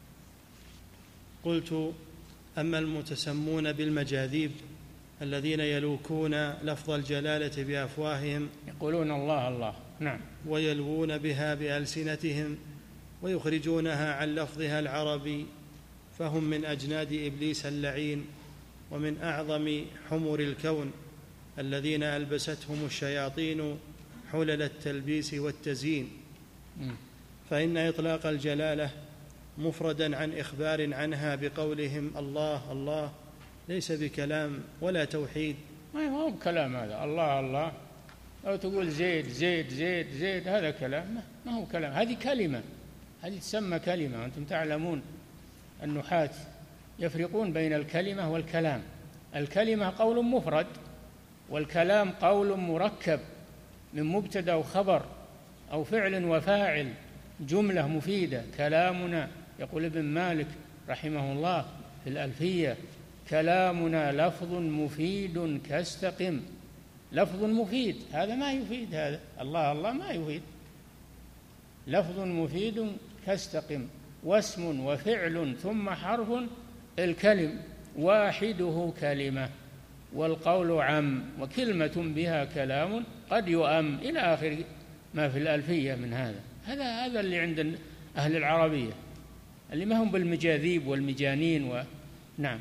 قلت: أما المتسمون بالمجاذيب الذين يلوكون لفظ الجلالة بأفواههم يقولون الله الله، نعم، ويلوون بها بألسنتهم ويخرجونها عن لفظها العربي، فهم من أجناد إبليس اللعين ومن أعظم حمر الكون الذين ألبستهم الشياطين حلل التلبيس والتزيين. فإن إطلاق الجلالة مفردا عن إخبار عنها بقولهم الله الله ليس بكلام ولا توحيد. ما هو كلام هذا الله الله، أو تقول زيد زيد زيد زيد، هذا كلام؟ ما هو كلام، هذه كلمة، هذه تسمى كلمة. أنتم تعلمون النحاة يفرقون بين الكلمة والكلام. الكلمة قول مفرد، والكلام قول مركب من مبتدأ وخبر أو فعل وفاعل، جملة مفيدة. كلامنا، يقول ابن مالك رحمه الله في الألفية: كلامنا لفظ مفيد كاستقم. لفظ مفيد، هذا ما يفيد، هذا الله الله ما يفيد. لفظ مفيد كاستقم، واسم وفعل ثم حرف الكلم واحده كلمة، والقول عم، وكلمة بها كلام قد يؤم، إلى آخر ما في الألفية من هذا. هذا هذا اللي عند أهل العربية، اللي ما هم بالمجاذيب والمجانين و... نعم.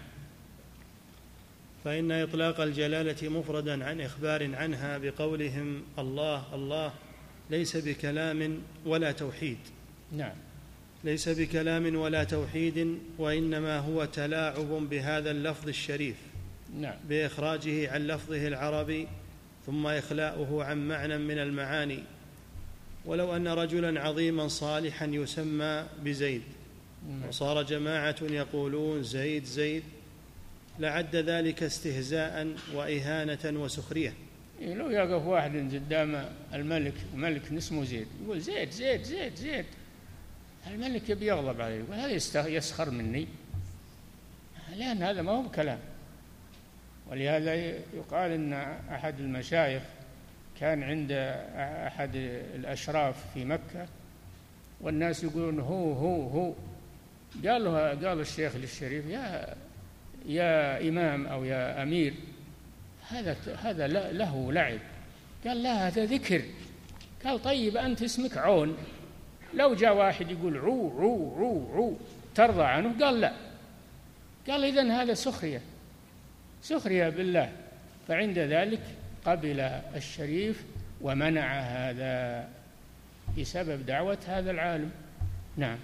فإن إطلاق الجلالة مفردا عن إخبار عنها بقولهم الله الله ليس بكلام ولا توحيد. نعم. ليس بكلام ولا توحيد، وإنما هو تلاعب بهذا اللفظ الشريف. نعم. بإخراجه عن لفظه العربي ثم إخلاؤه عن معنى من المعاني. ولو أن رجلا عظيما صالحا يسمى بزيد وصار جماعة يقولون زيد زيد لعد ذلك استهزاء وإهانة وسخرية. لو يقف واحد قدام الملك، ملك اسمه زيد، يقول زيد زيد زيد زيد، الملك يبي يغضب عليه، يقول هذا يسخر مني، لأن هذا ما هو كلام. ولهذا يقال إن أحد المشايخ كان عند أحد الأشراف في مكة، والناس يقولون هو هو هو. قال له قال الشيخ للشريف: يا يا إمام أو يا أمير، هذا هذا له لعب. قال: لا، هذا ذكر. قال: طيب أنت اسمك عون، لو جاء واحد يقول عو عو عو عو ترضى عنه؟ قال: لا. قال: إذن هذا سخرية، سخرية بالله. فعند ذلك قبل الشريف ومنع هذا بسبب دعوة هذا العالم. نعم.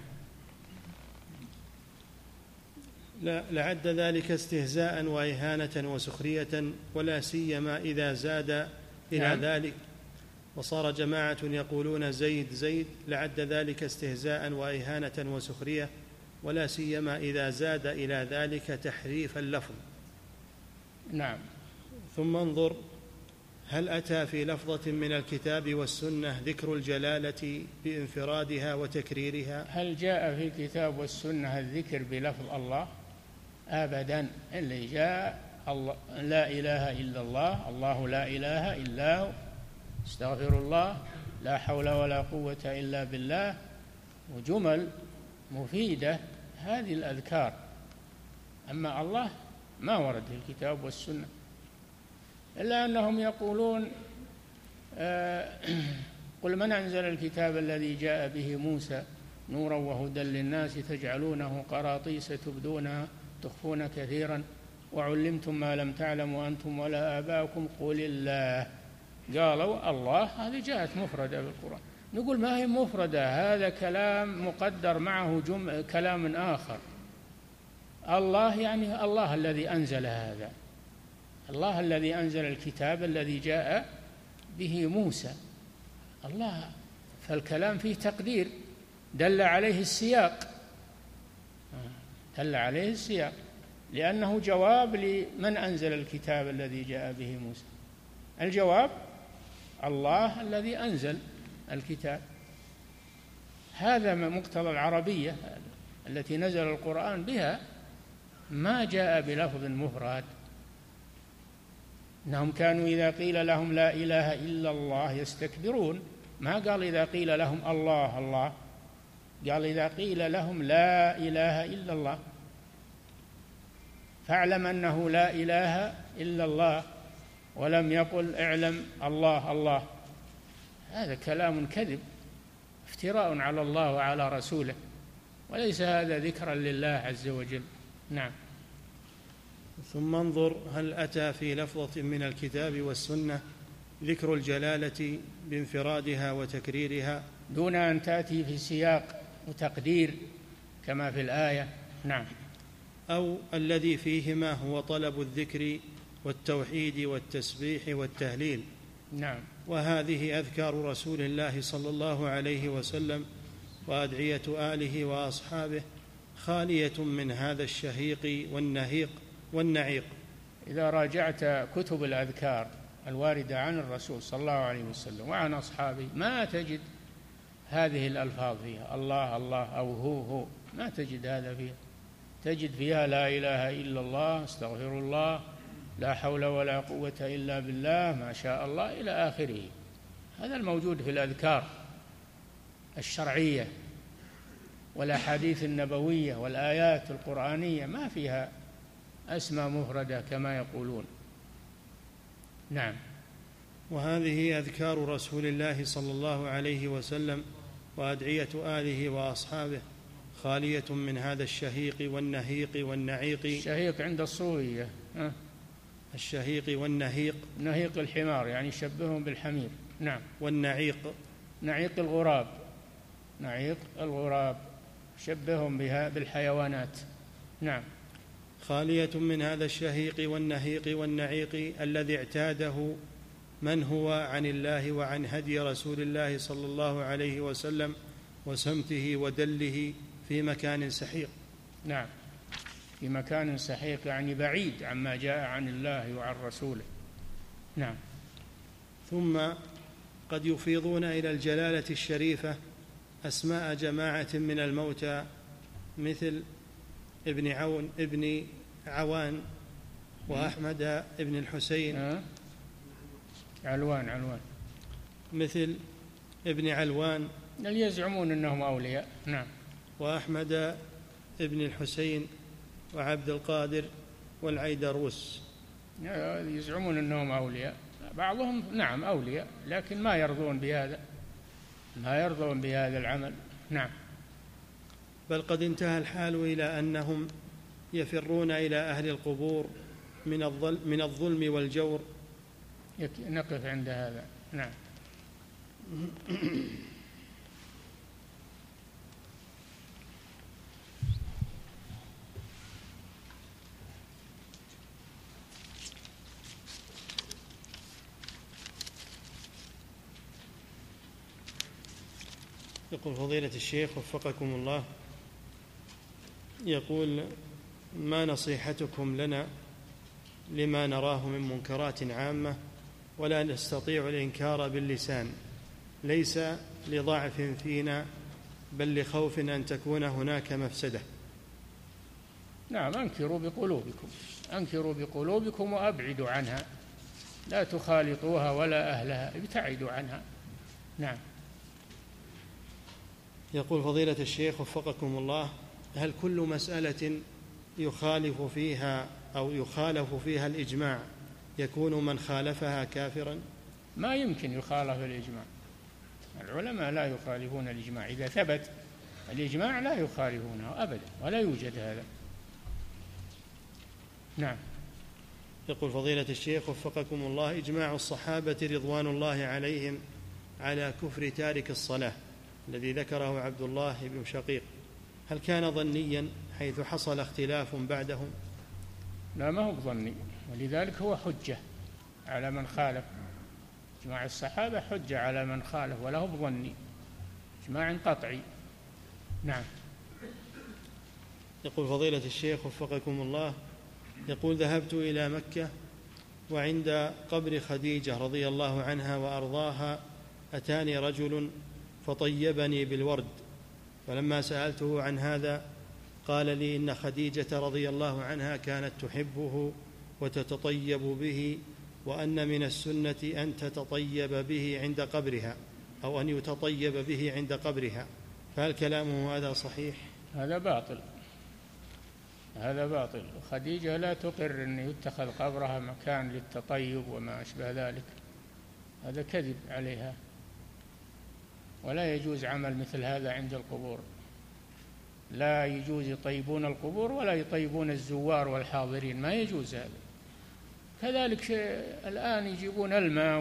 لعد ذلك استهزاء وإهانة وسخرية، ولا سيما إذا زاد إلى نعم. ذلك وصار جماعة يقولون زيد زيد لعد ذلك استهزاء وإهانة وسخرية، ولا سيما إذا زاد إلى ذلك تحريف اللفظ. نعم. ثم انظر هل أتى في لفظة من الكتاب والسنة ذكر الجلالة بانفرادها وتكريرها؟ هل جاء في الكتاب والسنة الذكر بلفظ الله؟ أبدا. اللي جاء الله لا إله إلا الله، الله لا إله إلا هو، استغفر الله، لا حول ولا قوة إلا بالله، وجمل مفيدة، هذه الأذكار. أما الله ما ورد في الكتاب والسنة، إلا أنهم يقولون آه قل من أنزل الكتاب الذي جاء به موسى نورا وهدى للناس تجعلونه قراطيس تبدونها تخفون كثيرا وعلمتم ما لم تعلموا أنتم ولا آباؤكم قل الله. قالوا الله هذه جاءت مفردة بالقرآن، نقول ما هي مفردة، هذا كلام مقدر معه جمع كلام آخر. الله يعني الله الذي أنزل هذا، الله الذي أنزل الكتاب الذي جاء به موسى، الله. فالكلام فيه تقدير دل عليه السياق، دل عليه السياق لأنه جواب لمن أنزل الكتاب الذي جاء به موسى. الجواب الله الذي أنزل الكتاب. هذا مقتضى العربية التي نزل القرآن بها، ما جاء بلفظ مفرد. إنهم كانوا إذا قيل لهم لا إله إلا الله يستكبرون، ما قال إذا قيل لهم الله الله، قال إذا قيل لهم لا إله إلا الله. فاعلم أنه لا إله إلا الله، ولم يقل اعلم الله الله. هذا كلام كذب، افتراء على الله وعلى رسوله، وليس هذا ذكرا لله عز وجل. نعم. ثم انظر هل أتى في لفظة من الكتاب والسنة ذكر الجلالة بانفرادها وتكريرها دون أن تأتي في سياق وتقدير كما في الآية. نعم. أو الذي فيهما هو طلب الذكر والتوحيد والتسبيح والتهليل. نعم. وهذه أذكار رسول الله صلى الله عليه وسلم وأدعية آله وأصحابه خالية من هذا الشهيق والنهيق والنعيق. إذا راجعت كتب الأذكار الواردة عن الرسول صلى الله عليه وسلم وعن أصحابه ما تجد هذه الألفاظ فيها، الله الله أو هو هو، ما تجد هذا فيها. تجد فيها لا إله إلا الله، استغفر الله، لا حول ولا قوة إلا بالله، ما شاء الله، إلى آخره. هذا الموجود في الأذكار الشرعية والأحاديث النبوية والآيات القرآنية، ما فيها أسماء مفردة كما يقولون. نعم. وهذه أذكار رسول الله صلى الله عليه وسلم وأدعية آله وأصحابه خالية من هذا الشهيق والنهيق والنعيق. الشهيق عند الصوفية أه؟ الشهيق والنهيق، نهيق الحمار يعني شبههم بالحمير. نعم. والنعيق نعيق الغراب، نعيق الغراب شبههم بها بالحيوانات. نعم. خالية من هذا الشهيق والنهيق والنعيق الذي اعتاده من هو عن الله وعن هدي رسول الله صلى الله عليه وسلم وسمته ودله في مكان سحيق. نعم، في مكان سحيق يعني بعيد عما جاء عن الله وعن رسوله. نعم. ثم قد يفيضون إلى الجلالة الشريفة أسماء جماعة من الموتى مثل ابن عون ابن عوان وأحمد ابن الحسين أه؟ علوان علوان مثل ابن علوان اللي يزعمون أنهم أولياء. نعم. وأحمد ابن الحسين وعبد القادر والعيدروس، يزعمون أنهم أولياء. بعضهم نعم أولياء، لكن ما يرضون بهذا، ما يرضون بهذا العمل. نعم. بل قد انتهى الحال إلى أنهم يفرون إلى أهل القبور من الظلم, من الظلم والجور. نقف عند هذا. نعم. يقول فضيلة الشيخ وفقكم الله، يقول ما نصيحتكم لنا لما نراه من منكرات عامة ولا نستطيع الإنكار باللسان، ليس لضعف فينا بل لخوف أن تكون هناك مفسدة؟ نعم، أنكروا بقلوبكم، أنكروا بقلوبكم وأبعدوا عنها، لا تخالطوها ولا أهلها، ابتعدوا عنها. نعم. يقول فضيلة الشيخ وفقكم الله، هل كل مسألة يخالف فيها أو يخالف فيها الإجماع يكون من خالفها كافرا؟ ما يمكن يخالف الإجماع، العلماء لا يخالفون الإجماع، إذا ثبت الإجماع لا يخالفونه أبدا، ولا يوجد هذا. نعم. يقول فضيلة الشيخ وفقكم الله، إجماع الصحابة رضوان الله عليهم على كفر تارك الصلاة الذي ذكره عبد الله بن شقيق، هل كان ظنيا حيث حصل اختلاف بعدهم؟ لا ما هو بظني، ولذلك هو حجة على من خالف. إجماع الصحابة حجة على من خالف، ولا هو بظني، إجماع قطعي. نعم. يقول فضيلة الشيخ وفقكم الله، يقول ذهبت إلى مكة وعند قبر خديجة رضي الله عنها وأرضاها أتاني رجل فطيبني بالورد، فلما سألته عن هذا قال لي إن خديجة رضي الله عنها كانت تحبه وتتطيب به، وأن من السنة أن تتطيب به عند قبرها، أو أن يتطيب به عند قبرها، فهل كلامه هذا صحيح؟ هذا باطل، هذا باطل. خديجة لا تقر أن يتخذ قبرها مكان للتطيب وما أشبه ذلك، هذا كذب عليها، ولا يجوز عمل مثل هذا عند القبور. لا يجوز يطيبون القبور ولا يطيبون الزوار والحاضرين، ما يجوز هذا. كذلك الآن يجيبون الماء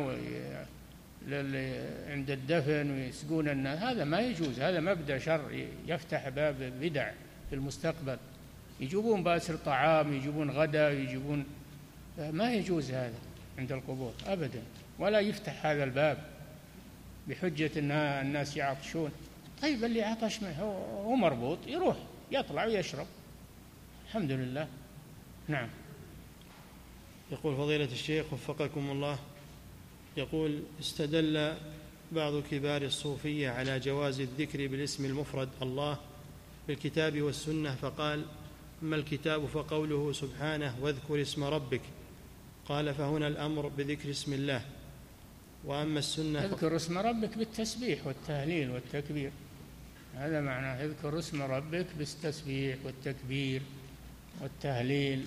عند الدفن ويسقون الناس، هذا ما يجوز، هذا مبدأ شر يفتح باب بدع في المستقبل. يجيبون باسر طعام، يجيبون غدا، يجيبون، ما يجوز هذا عند القبور أبدا، ولا يفتح هذا الباب بحجة أن الناس يعطشون. طيب اللي عطش هو مربوط يروح يطلع ويشرب، الحمد لله. نعم. يقول فضيلة الشيخ وفقكم الله، يقول استدل بعض كبار الصوفية على جواز الذكر بالاسم المفرد الله بالكتاب والسنة، فقال أما الكتاب فقوله سبحانه واذكر اسم ربك، قال فهنا الأمر بذكر اسم الله، وأما السنة اذكر اسم ربك بالتسبيح والتهليل والتكبير، هذا معناه اذكر اسم ربك بالتسبيح والتكبير والتهليل.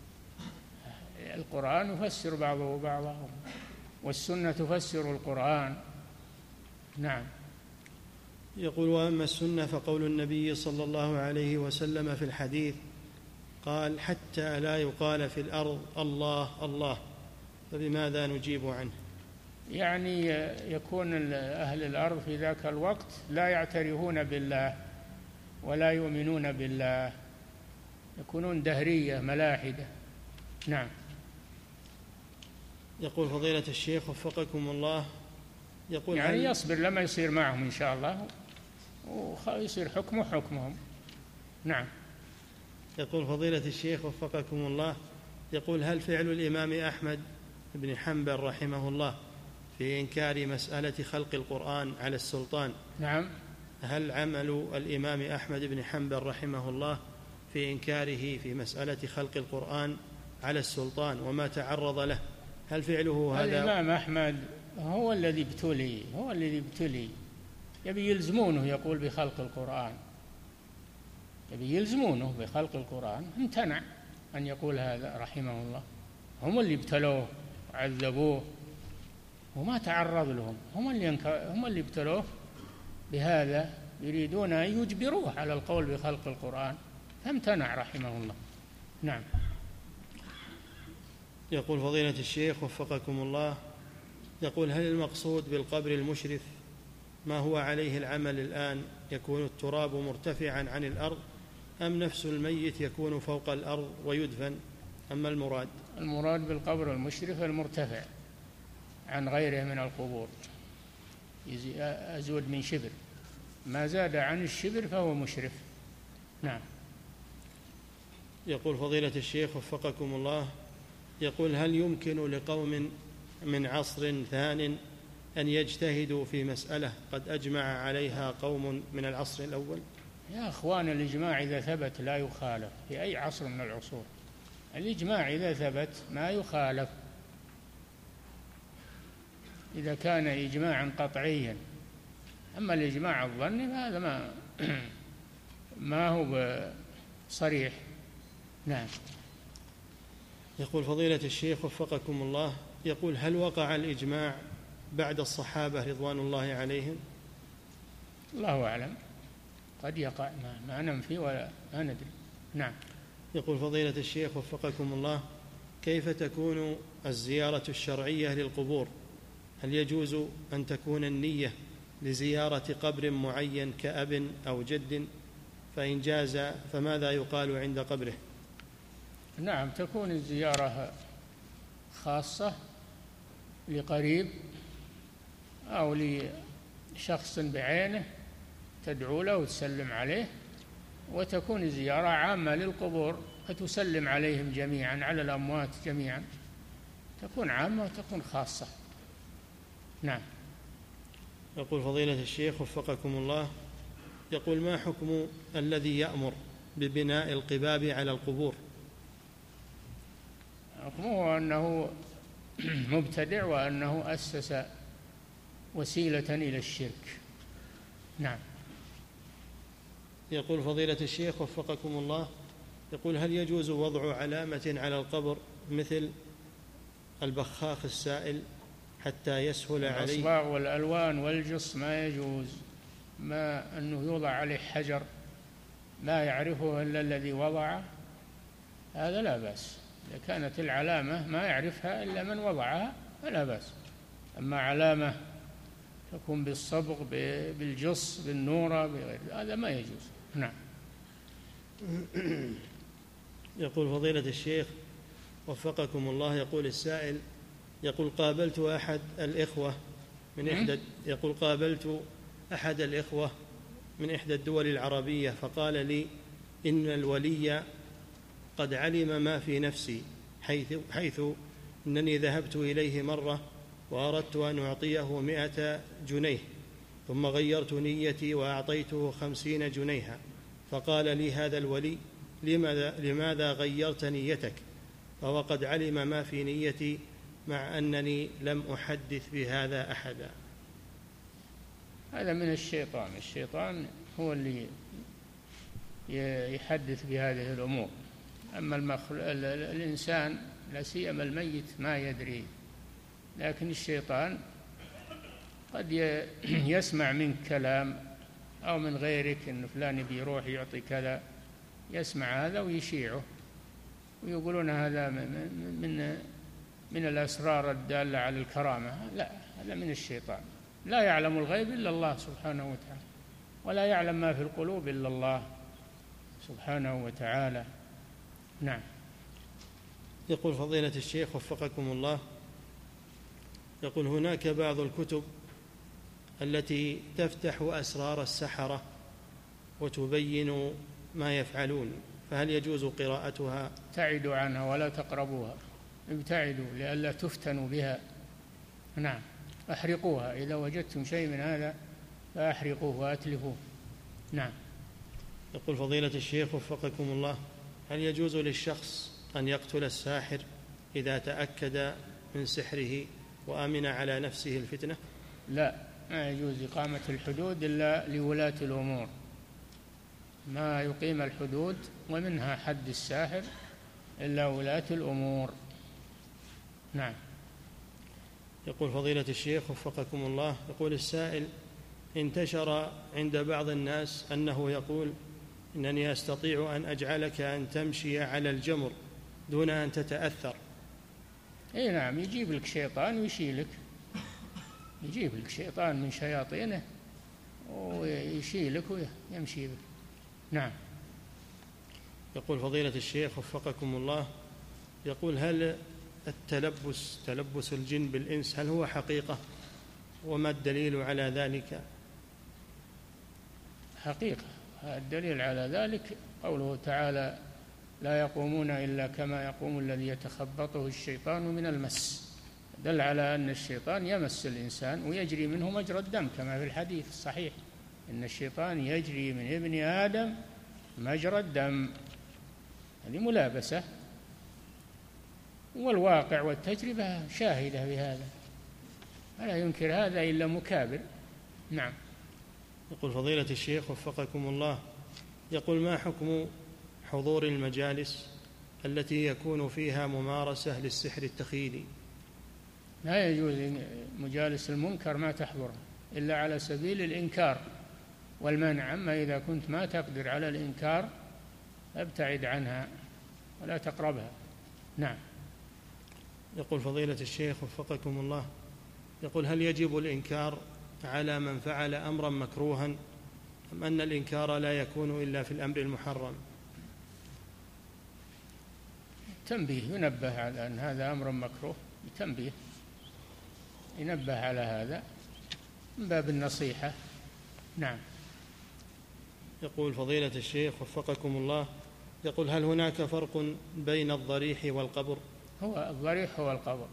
القرآن يفسر بعضه بعضا، والسنة تفسر القرآن. نعم. يقول وأما السنة فقول النبي صلى الله عليه وسلم في الحديث قال حتى لا يقال في الأرض الله الله، فبماذا نجيب عنه؟ يعني يكون أهل الأرض في ذاك الوقت لا يعترفون بالله ولا يؤمنون بالله، يكونون دهرية ملاحدة. نعم. يقول فضيلة الشيخ وفقكم الله، يقول يعني يصبر لما يصير معهم إن شاء الله ويصير حكمه حكمهم. نعم. يقول فضيلة الشيخ وفقكم الله، يقول هل فعل الإمام أحمد بن حنبل رحمه الله في إنكار مسألة خلق القرآن على السلطان، نعم، هل عمل الإمام أحمد بن حنبل رحمه الله في إنكاره في مسألة خلق القرآن على السلطان وما تعرض له، هل فعله هذا؟ الإمام أحمد هو الذي ابتلي، هو الذي ابتلي، يبي يلزمونه يقول بخلق القرآن، يبي يلزمونه بخلق القرآن، امتنع أن يقول هذا رحمه الله. هم اللي ابتلوه وعذبوه وما تعرض لهم، هم اللي هم اللي ابتلوه بهذا، يريدون أن يجبروه على القول بخلق القرآن، فامتنع رحمه الله. نعم. يقول فضيلة الشيخ وفقكم الله، يقول هل المقصود بالقبر المشرف ما هو عليه العمل الآن، يكون التراب مرتفعا عن الأرض، أم نفس الميت يكون فوق الأرض ويدفن؟ أما المراد المراد بالقبر المشرف المرتفع عن غيره من القبور، أزود من شبر، ما زاد عن الشبر فهو مشرف. نعم. يقول فضيلة الشيخ وفقكم الله، يقول هل يمكن لقوم من عصر ثان أن يجتهدوا في مسألة قد أجمع عليها قوم من العصر الأول؟ يا أخوان، الإجماع إذا ثبت لا يخالف في أي عصر من العصور، الإجماع إذا ثبت ما يخالف، إذا كان إجماعا قطعيا. أما الإجماع الظني فهذا ما ما هو صريح. نعم. يقول فضيلة الشيخ وفقكم الله، يقول هل وقع الإجماع بعد الصحابة رضوان الله عليهم؟ الله أعلم، قد يقع، ما, ما ننفي ولا ما ندري. نعم. يقول فضيلة الشيخ وفقكم الله، كيف تكون الزيارة الشرعية للقبور؟ هل يجوز أن تكون النية لزيارة قبر معين كأب أو جد؟ فإن جاز فماذا يقال عند قبره؟ نعم، تكون الزيارة خاصة لقريب أو لشخص بعينه تدعو له وتسلم عليه، وتكون الزيارة عامة للقبور فتسلم عليهم جميعا، على الأموات جميعا، تكون عامة وتكون خاصة. نعم. يقول فضيلة الشيخ وفقكم الله، يقول ما حكم الذي يأمر ببناء القباب على القبور؟ حكمه أنه مبتدع وأنه أسس وسيلة إلى الشرك. نعم. يقول فضيلة الشيخ وفقكم الله، يقول هل يجوز وضع علامة على القبر مثل البخاخ السائل حتى يسهل عليه؟ الأصباغ والألوان والجص ما يجوز، ما أنه يوضع عليه حجر لا يعرفه إلا الذي وضعه، هذا لا بأس. إذا كانت العلامة ما يعرفها إلا من وضعها فلا بأس. أما علامة تكون بالصبغ بالجص بالنورة بغير هذا ما يجوز. نعم. يقول فضيلة الشيخ وفقكم الله، يقول السائل، يقول قابلت أحد الإخوة من إحدى يقول قابلت أحد الإخوة من إحدى الدول العربية فقال لي إن الولي قد علم ما في نفسي، حيث, حيث أنني ذهبت إليه مرة وأردت أن أعطيه مئة جنيه ثم غيرت نيتي وأعطيته خمسين جنيها، فقال لي هذا الولي لماذا, لماذا غيرت نيتك وهو قد علم ما في نيتي مع أنني لم أحدث بهذا أحدا؟ هذا من الشيطان. الشيطان هو اللي يحدث بهذه الأمور. أما المخلوق الإنسان لا سيما الميت ما يدري، لكن الشيطان قد يسمع منك كلام أو من غيرك أن فلان بيروح يعطي كذا، يسمع هذا ويشيعه ويقولون هذا من من الأسرار الدالة على الكرامة. لا، هذا من الشيطان. لا يعلم الغيب إلا الله سبحانه وتعالى، ولا يعلم ما في القلوب إلا الله سبحانه وتعالى. نعم. يقول فضيلة الشيخ وفقكم الله، يقول هناك بعض الكتب التي تفتح أسرار السحرة وتبين ما يفعلون، فهل يجوز قراءتها؟ ابتعدوا عنها ولا تقربوها، ابتعدوا لئلا تفتنوا بها. نعم. أحرقوها إذا وجدتم شيء من هذا فأحرقوه وأتلفوه. نعم. يقول فضيلة الشيخ وفقكم الله، هل يجوز للشخص أن يقتل الساحر إذا تأكد من سحره وأمن على نفسه الفتنة؟ لا، ما يجوز إقامة الحدود إلا لولاة الأمور، ما يقيم الحدود ومنها حد الساحر إلا ولاة الأمور. نعم. يقول فضيلة الشيخ وفقكم الله، يقول السائل انتشر عند بعض الناس أنه يقول إنني أستطيع أن أجعلك أن تمشي على الجمر دون أن تتأثر. اي نعم، يجيب لك شيطان ويشيلك، يجيب لك شيطان من شياطينه ويشيلك ويمشي بك. نعم. يقول فضيلة الشيخ وفقكم الله، يقول هل التلبس تلبس الجن بالإنس هل هو حقيقة، وما الدليل على ذلك؟ حقيقة. الدليل على ذلك قوله تعالى لا يقومون إلا كما يقوم الذي يتخبطه الشيطان من المس، دل على أن الشيطان يمس الإنسان ويجري منه مجرى الدم كما في الحديث الصحيح إن الشيطان يجري من ابن آدم مجرى الدم. هذه ملابسة، والواقع والتجربة شاهدة بهذا، ولا ينكر هذا إلا مكابر. نعم. يقول فضيلة الشيخ وفقكم الله، يقول ما حكم حضور المجالس التي يكون فيها ممارسة للسحر التخيلي؟ لا يجوز مجالس المنكر ما تحضرها إلا على سبيل الإنكار والمنع، أما إذا كنت ما تقدر على الإنكار ابتعد عنها ولا تقربها. نعم. يقول فضيلة الشيخ وفقكم الله، يقول هل يجب الإنكار على من فعل أمرا مكروها أم أن الإنكار لا يكون إلا في الأمر المحرم؟ تنبيه، ينبه على أن هذا أمر مكروه، تنبيه ينبه على هذا من باب النصيحة. نعم. يقول فضيلة الشيخ وفقكم الله، يقول هل هناك فرق بين الضريح والقبر؟ هو الضريح هو القبر،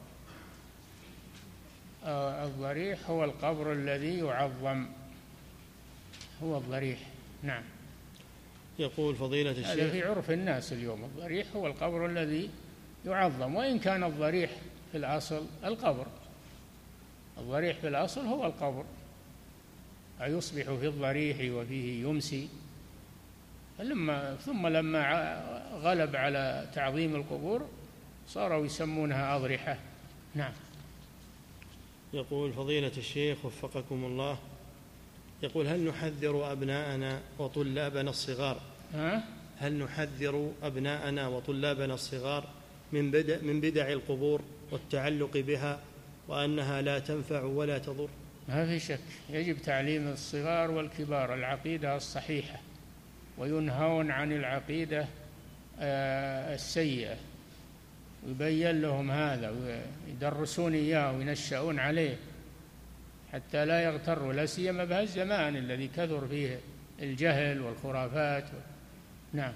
الضريح هو القبر الذي يعظم، هو الضريح. نعم. يقول فضيلة الشيخ، هذا في عرف الناس اليوم، الضريح هو القبر الذي يعظم، وإن كان الضريح في الأصل القبر، الضريح في الأصل هو القبر، أيصبح في الضريح وفيه يمسي. لما ثم لما غلب على تعظيم القبور صاروا يسمونها أضرحة. نعم. يقول فضيلة الشيخ وفقكم الله، يقول هل نحذر أبناءنا وطلابنا الصغار ها؟ هل نحذر أبناءنا وطلابنا الصغار من بدع, من بدع القبور والتعلق بها، وأنها لا تنفع ولا تضر؟ ما في شك، يجب تعليم الصغار والكبار العقيدة الصحيحة، وينهون عن العقيدة السيئة، ويبين لهم هذا ويدرسون إياه وينشأون عليه حتى لا يغتروا، لا سيما بهالزمان الذي كثر فيه الجهل والخرافات. نعم.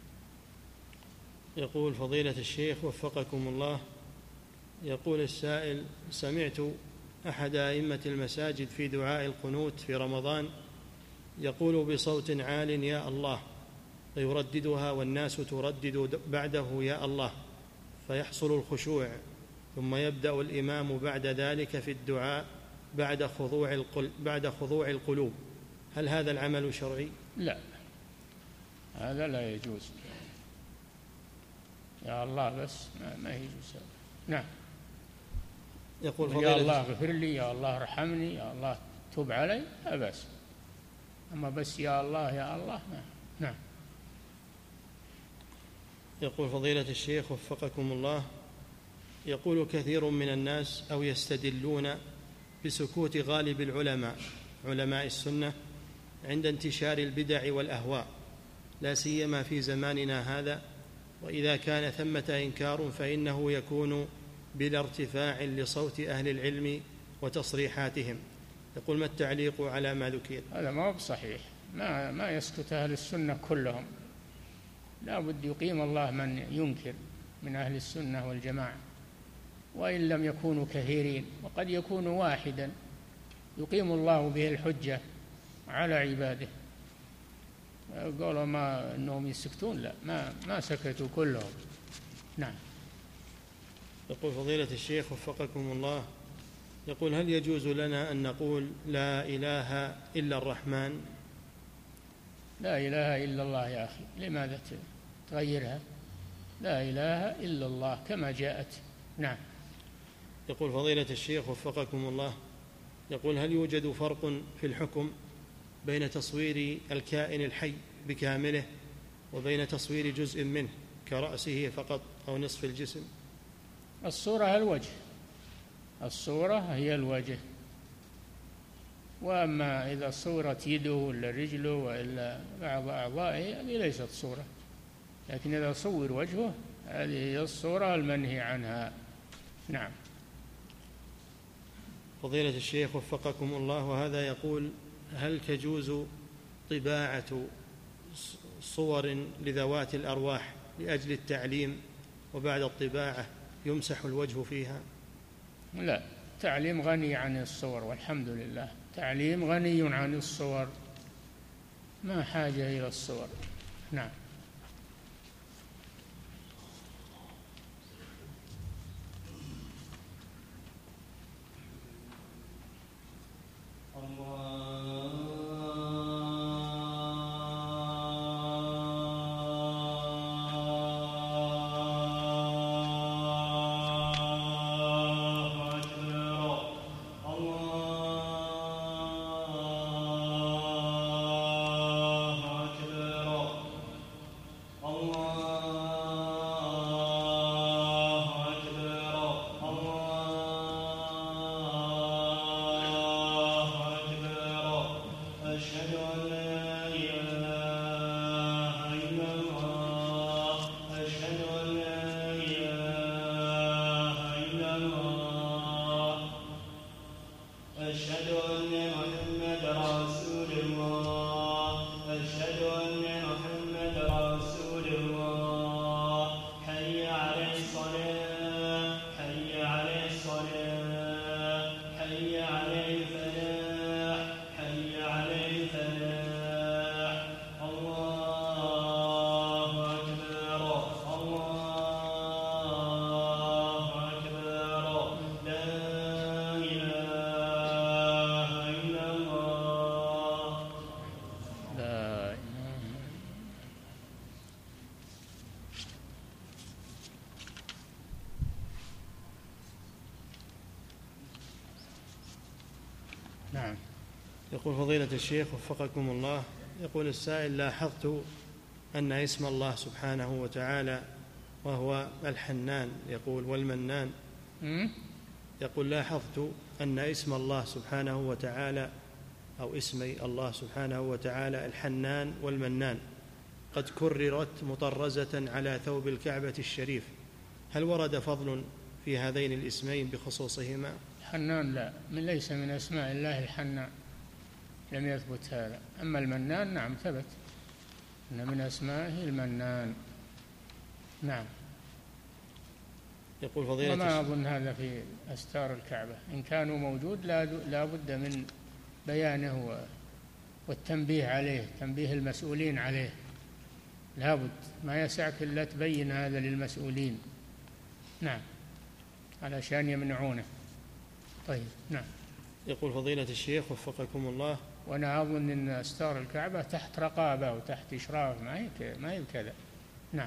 يقول فضيلة الشيخ وفقكم الله، يقول السائل سمعت أحد أئمة المساجد في دعاء القنوت في رمضان يقول بصوت عال يا الله، ويرددها والناس تردد بعده يا الله، فيحصل الخشوع، ثم يبدأ الإمام بعد ذلك في الدعاء بعد خضوع القل بعد خضوع القلوب، هل هذا العمل شرعي؟ لا، هذا لا يجوز، يا الله بس ما, ما يجوز. نعم. يقول يا الله اغفر لي، يا الله ارحمني، يا الله تب علي، لا بأس، أما بس يا الله يا الله ما. نعم. يقول فضيلة الشيخ وفقكم الله، يقول كثير من الناس أو يستدلون بسكوت غالب العلماء علماء السنة عند انتشار البدع والأهواء، لا سيما في زماننا هذا، وإذا كان ثمة إنكار فإنه يكون بلا ارتفاع لصوت أهل العلم وتصريحاتهم. يقول ما التعليق على ما ذكر؟ هذا ما هو بصحيح، ما ما يسكت أهل السنة كلهم، لا بد يقيم الله من ينكر من أهل السنة والجماعة، وإن لم يكونوا كثيرين، وقد يكون واحدا يقيم الله به الحجة على عباده. قالوا ما أنهم يسكتون، لا، ما ما سكتوا كلهم. نعم. يقول فضيلة الشيخ وفقكم الله، يقول هل يجوز لنا أن نقول لا إله إلا الرحمن؟ لا إله إلا الله يا أخي، لماذا تغيرها؟ لا إله إلا الله كما جاءت. نعم. يقول فضيلة الشيخ وفقكم الله، يقول هل يوجد فرق في الحكم بين تصوير الكائن الحي بكامله وبين تصوير جزء منه كرأسه فقط أو نصف الجسم؟ الصورة الوجه، الصورة هي الوجه، وأما إذا صورت يده ولا رجله وإلا بعض أعضائه هذه ليست صورة، لكن إذا صور وجهه هذه هي الصورة المنهي عنها. نعم. فضيلة الشيخ وفقكم الله، وهذا يقول هل تجوز طباعة صور لذوات الأرواح لأجل التعليم وبعد الطباعة يمسح الوجه فيها؟ لا، تعليم غني عن الصور، والحمد لله، تعليم غني عن الصور، ما حاجة إلى الصور. نعم. الله أشهد أن محمد رسول الله أشهد أن محمد رسول الله حي على الصلاة حي على الصلاة حي على الفلاح حي على الفلاح الله أكبر الله أكبر لا إله إلا الله لا إله. نعم. يقول فضيلة الشيخ وفقكم الله، يقول السائل: لاحظت أن اسم الله سبحانه وتعالى وهو الحنان يقول والمنان، يقول لاحظت أن اسم الله سبحانه وتعالى أو اسمي الله سبحانه وتعالى الحنان والمنان قد كررت مطرزة على ثوب الكعبة الشريف، هل ورد فضل في هذين الاسمين بخصوصهما؟ الحنان لا، من ليس من أسماء الله الحنان، لم يثبت هذا. أما المنان نعم ثبت أن من أسمائه المنان. نعم. يقول فضيلة وما أظن هذا في أستار الكعبة، إن كانوا موجود لا بد من بيانه والتنبيه عليه، تنبيه المسؤولين عليه، لا بد، ما يسعك إلا تبين هذا للمسؤولين. نعم، علشان يمنعونه. طيب. نعم. يقول فضيلة الشيخ وفقكم الله، وأنا أظن أن أستار الكعبة تحت رقابة وتحت إشراف، ما هي ما هي كذا. نعم.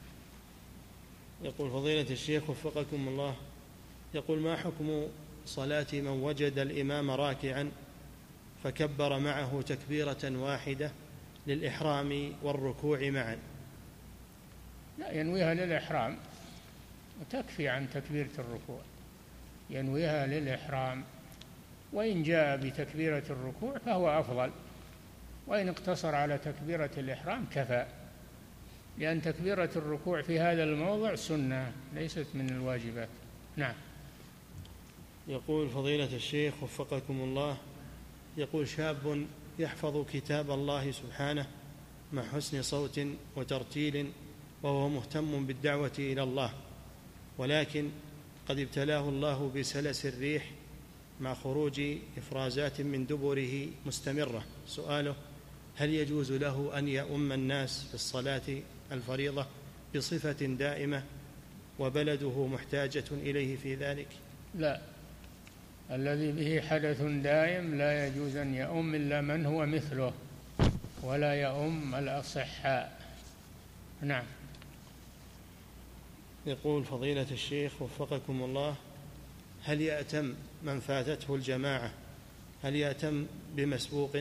يقول فضيلة الشيخ وفقكم الله، يقول: ما حكم صلاة من وجد الإمام راكعا فكبر معه تكبيرة واحدة للإحرام والركوع معا؟ لا، ينويها للإحرام وتكفي عن تكبيرة الركوع، ينويها للإحرام، وإن جاء بتكبيرة الركوع فهو أفضل، وإن اقتصر على تكبيرة الإحرام كفى، لأن تكبيرة الركوع في هذا الموضع سنة ليست من الواجبات. نعم. يقول فضيلة الشيخ وفقكم الله، يقول: شاب يحفظ كتاب الله سبحانه مع حسن صوت وترتيل وهو مهتم بالدعوة إلى الله، ولكن قد ابتلاه الله بسلس الريح مع خروج إفرازات من دبره مستمرة. سؤاله: هل يجوز له أن يؤم الناس في الصلاة الفريضة بصفة دائمة وبلده محتاجة إليه في ذلك؟ لا، الذي به حدث دائم لا يجوز أن يؤم إلا من هو مثله، ولا يؤم الأصحاء. نعم. يقول فضيلة الشيخ وفقكم الله: هل يأتم من فاتته الجماعة، هل يأتم بمسبوق؟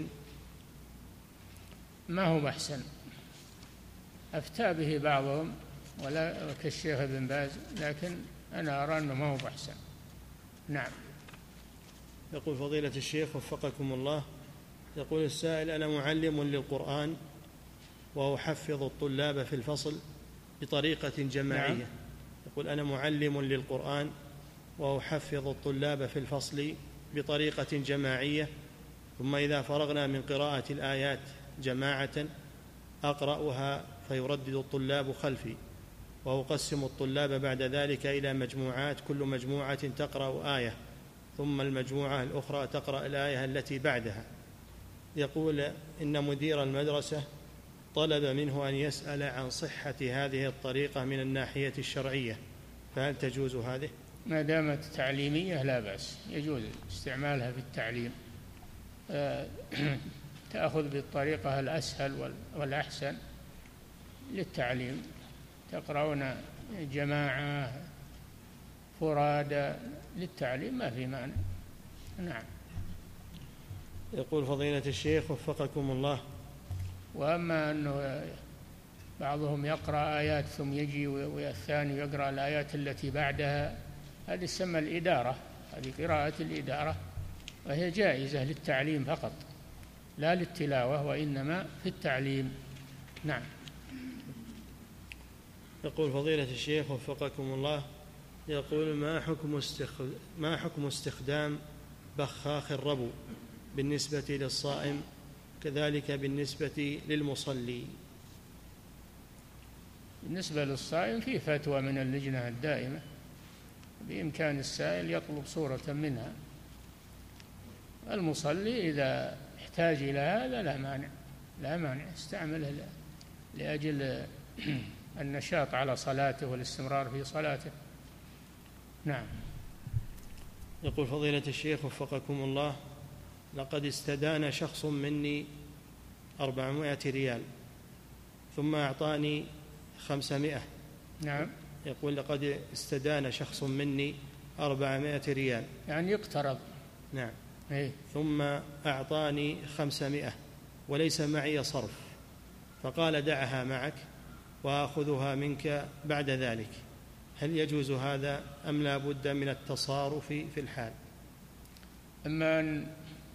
ما هو أحسن، أفتى به بعضهم ولا كالشيخ ابن باز، لكن أنا أرى أنه ما هو أحسن. نعم. يقول فضيلة الشيخ وفقكم الله، يقول السائل: أنا معلم للقرآن وأحفظ الطلاب في الفصل بطريقة جماعية. نعم. يقول: أنا معلم للقرآن وأحفظ الطلاب في الفصل بطريقة جماعية، ثم إذا فرغنا من قراءة الآيات جماعة أقرأها فيردد الطلاب خلفي، وأقسم الطلاب بعد ذلك إلى مجموعات، كل مجموعة تقرأ آية، ثم المجموعة الأخرى تقرأ الآية التي بعدها. يقول: إن مدير المدرسة طلب منه أن يسأل عن صحة هذه الطريقة من الناحية الشرعية، فهل تجوز هذه؟ ما دامت تعليمية لا بأس، يجوز استعمالها في التعليم، تأخذ بالطريقة الأسهل والأحسن للتعليم، تقرؤون جماعة فرادى للتعليم ما في معنى. نعم. يقول فضيلة الشيخ وفقكم الله: وأما أنه بعضهم يقرأ آيات ثم يجي والثاني يقرأ الآيات التي بعدها، هذه تسمى الإدارة، هذه قراءة الإدارة، وهي جائزة للتعليم فقط لا للتلاوة، وإنما في التعليم. نعم. يقول فضيلة الشيخ وفقكم الله: يقول ما حكم استخ... ما حكم استخدام بخاخ الربو بالنسبة للصائم كذلك بالنسبة للمصلي؟ بالنسبة للصائم في فتوى من اللجنة الدائمة، بإمكان السائل يطلب صورة منها. المصلي إذا احتاج إلى هذا لا مانع، لا مانع استعمله لأجل النشاط على صلاته والاستمرار في صلاته. نعم. يقول فضيلة الشيخ وفقكم الله، لقد استدان شخص مني أربعمائة ريال ثم أعطاني خمسمائة. نعم. يقول لقد استدان شخص مني أربعمائة ريال، يعني يقترض. نعم. إيه؟ ثم أعطاني خمسمائة وليس معي صرف، فقال دعها معك وأخذها منك بعد ذلك، هل يجوز هذا أم لا بد من التصارف في الحال؟ أما أن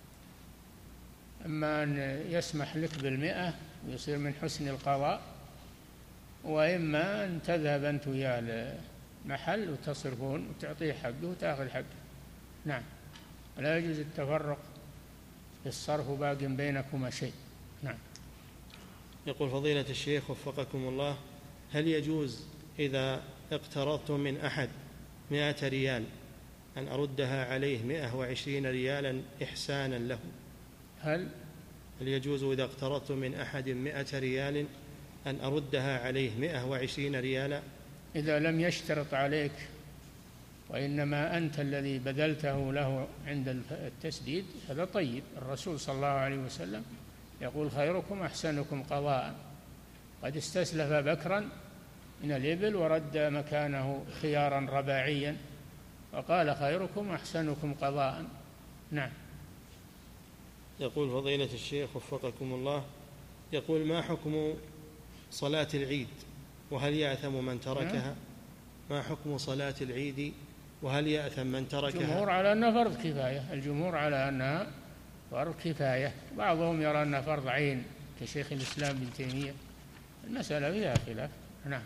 أما أن يسمح لك بالمئة ويصير من حسن القضاء، وإما أن تذهب أنت وياه المحل وتصرفون وتعطيه حقه وتأخذ حقه. نعم. لا يجوز التفرق في الصرف باق بينكما شيء. نعم. يقول فضيلة الشيخ وفقكم الله، هل يجوز إذا اقترضت من أحد مائة ريال أن أردها عليه مائة وعشرين ريالا إحسانا له؟ هل هل يجوز إذا اقترضت من أحد مائة ريال أن أردها عليه مائة وعشرين ريالا؟ إذا لم يشترط عليك وإنما أنت الذي بذلته له عند التسديد هذا طيب. الرسول صلى الله عليه وسلم يقول خيركم أحسنكم قضاء. قد استسلف بكرا من الإبل ورد مكانه خيارا رباعيا، وقال خيركم أحسنكم قضاء. نعم. يقول فضيلة الشيخ وفقكم الله، يقول ما حكم صلاة العيد وهل يأثم من تركها؟ ما حكم صلاة العيد وهل يأثم من تركها؟ الجمهور على أنها فرض كفاية. الجمهور على أنها فرض كفاية، بعضهم يرى أنها فرض عين كشيخ الإسلام ابن تيمية. المسألة فيها خلاف. نعم.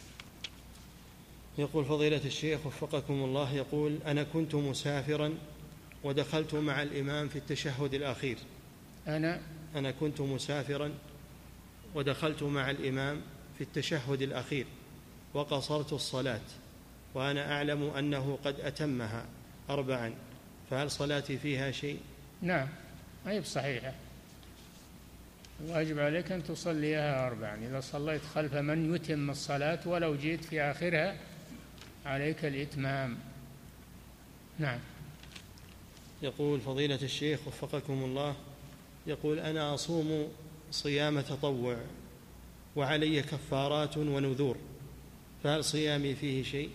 يقول فضيلة الشيخ وفقكم الله، يقول أنا كنت مسافرا ودخلت مع الإمام في التشهد الأخير. أنا أنا كنت مسافرا ودخلت مع الإمام في التشهد الأخير وقصرت الصلاة وأنا أعلم أنه قد أتمها أربعا، فهل صلاتي فيها شيء؟ نعم، ما هي بصحيحة. الواجب عليك أن تصليها أربعا. إذا صليت خلف من يتم الصلاة ولو جئت في آخرها عليك الإتمام. نعم. يقول فضيلة الشيخ وفقكم الله، يقول أنا أصوم صيام تطوع وعلي كفارات ونذور، فهل صيامي فيه شيء؟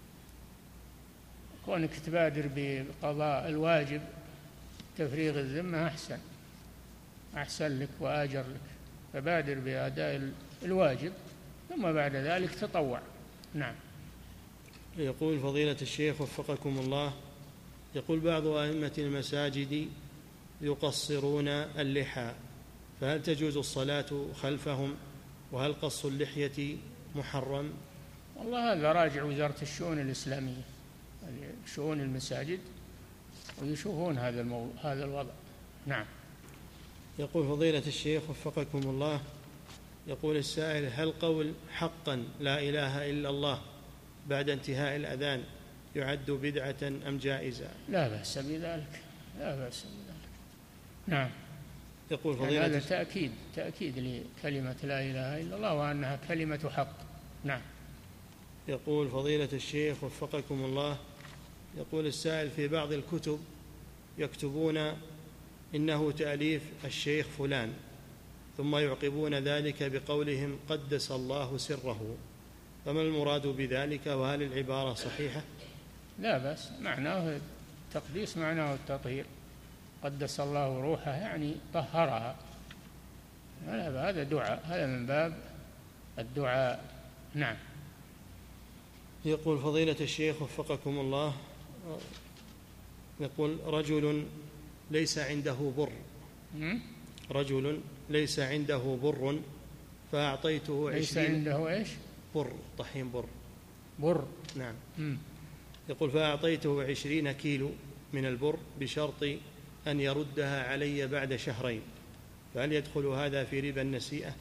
كونك تبادر بقضاء الواجب تفريغ الذمة أحسن أحسن لك وآجر لك، فبادر بأداء الواجب ثم بعد ذلك تطوع. نعم. يقول فضيلة الشيخ وفقكم الله، يقول بعض أئمة المساجد يقصرون اللحى، فهل تجوز الصلاة خلفهم؟ وهل قص اللحية محرم؟ والله هذا راجع وزارة الشؤون الإسلامية، شؤون المساجد، ويشوفون هذا الموضوع هذا الوضع. نعم. يقول فضيلة الشيخ وفقكم الله، يقول السائل هل قول حقا لا إله إلا الله بعد انتهاء الأذان يعد بدعة أم جائزة؟ لا بأس بذلك، لا بأس بذلك. نعم. يقول فضيلة يعني هذا تأكيد تأكيد لكلمة لا إله إلا الله وأنها كلمة حق. نعم. يقول فضيلة الشيخ وفقكم الله، يقول السائل في بعض الكتب يكتبون إنه تأليف الشيخ فلان ثم يعقبون ذلك بقولهم قدس الله سره، فما المراد بذلك وهل العبارة صحيحة؟ لا بأس، معناه التقديس معناه التطهير. قدس الله روحها يعني طهرها. هذا دعاء، هذا من باب الدعاء. نعم. يقول فضيلة الشيخ وفقكم الله، يقول رجل ليس عنده بر رجل ليس عنده بر فأعطيته ليس عنده إيش؟ بر طحين بر بر. نعم. مم. يقول فأعطيته عشرين كيلو من البر بشرط أن يردها علي بعد شهرين، فهل يدخل هذا في ربا النسيئة؟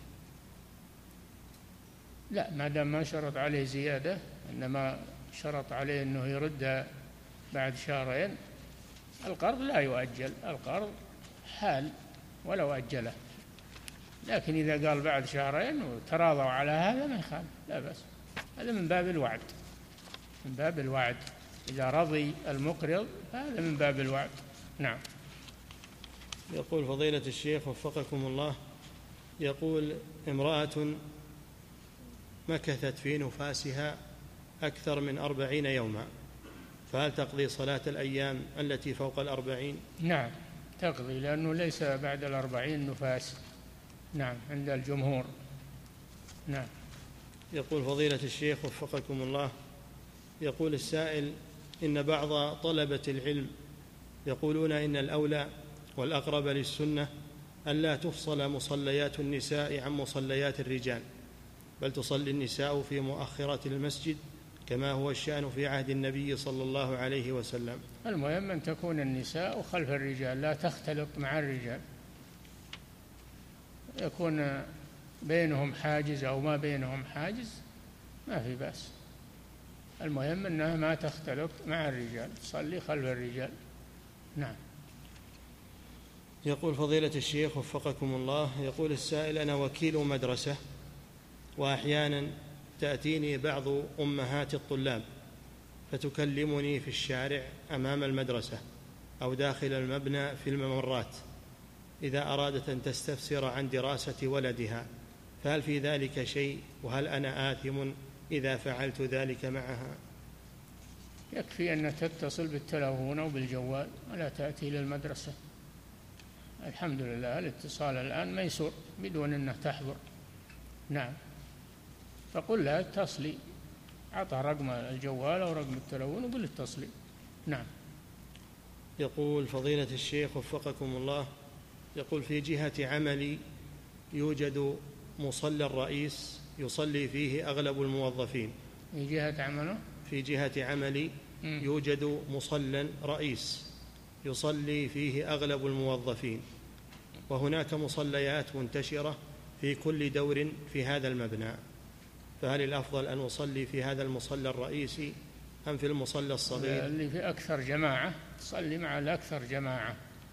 لا، ما دام ما شرط عليه زيادة، إنما شرط عليه أنه يردها بعد شهرين، القرض لا يؤجل، القرض حال ولو أجله. لكن إذا قال بعد شهرين وتراضوا على هذا ما يخالف، لا بأس، هذا من باب الوعد، من باب الوعد، إذا رضي المقرض هذا من باب الوعد. نعم. يقول فضيلة الشيخ وفقكم الله، يقول امرأة مكثت في نفاسها أكثر من أربعين يوما، فهل تقضي صلاة الأيام التي فوق الأربعين؟ نعم تقضي، لأنه ليس بعد الأربعين نفاس. نعم عند الجمهور. نعم. يقول فضيلة الشيخ وفقكم الله، يقول السائل إن بعض طلبة العلم يقولون إن الأولى والأقرب للسنة ألا تفصل مصليات النساء عن مصليات الرجال، بل تصلي النساء في مؤخرة المسجد كما هو الشأن في عهد النبي صلى الله عليه وسلم. المهم أن تكون النساء خلف الرجال، لا تختلط مع الرجال، يكون بينهم حاجز أو ما بينهم حاجز ما في بأس، المهم أنها ما تختلط مع الرجال، تصلي خلف الرجال. نعم. يقول فضيلة الشيخ وفقكم الله، يقول السائل أنا وكيل مدرسة، وأحيانا تأتيني بعض أمهات الطلاب فتكلمني في الشارع أمام المدرسة أو داخل المبنى في الممرات إذا أرادت أن تستفسر عن دراسة ولدها، فهل في ذلك شيء؟ وهل أنا آثم إذا فعلت ذلك معها؟ يكفي أن تتصل بالتلفون أو بالجوال ولا تأتي للمدرسة. الحمد لله الاتصال الآن ميسور بدون أنها تحضر. نعم. فقل لها اتصلي، أعطها رقم الجوال أو رقم التلفون وقل اتصلي. نعم. يقول فضيلة الشيخ وفقكم الله، يقول في جهة عملي يوجد مصلى الرئيس يصلي فيه أغلب الموظفين. في جهة عمله؟ في جهة عملي يوجد مصلى رئيس يصلي فيه أغلب الموظفين، وهناك مصليات منتشرة في كل دور في هذا المبنى، فهل الأفضل أن أصلي في هذا المصلى الرئيسي أم في المصلى الصغير؟ اللي في أكثر جماعة تصلي مع الأكثر جماعة،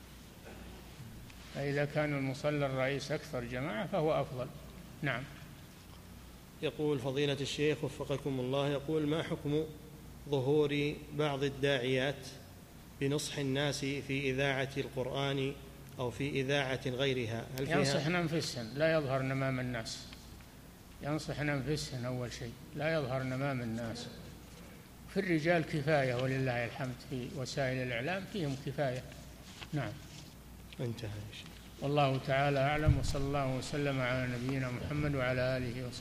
فإذا كان المصلى الرئيس أكثر جماعة فهو أفضل. نعم. يقول فضيلة الشيخ وفقكم الله، يقول ما حكم ظهور بعض الداعيات بنصح الناس في إذاعة القرآن أو في إذاعة غيرها؟ هل فيها؟ ينصحن أنفسهن، لا يظهرن أمام الناس، ينصحن أنفسهن أول شيء، لا يظهرن أمام الناس. في الرجال كفاية ولله الحمد، في وسائل الإعلام فيهم كفاية. نعم. انتهى. والله تعالى أعلم، وصلى الله وسلم على نبينا محمد وعلى آله وصحبه.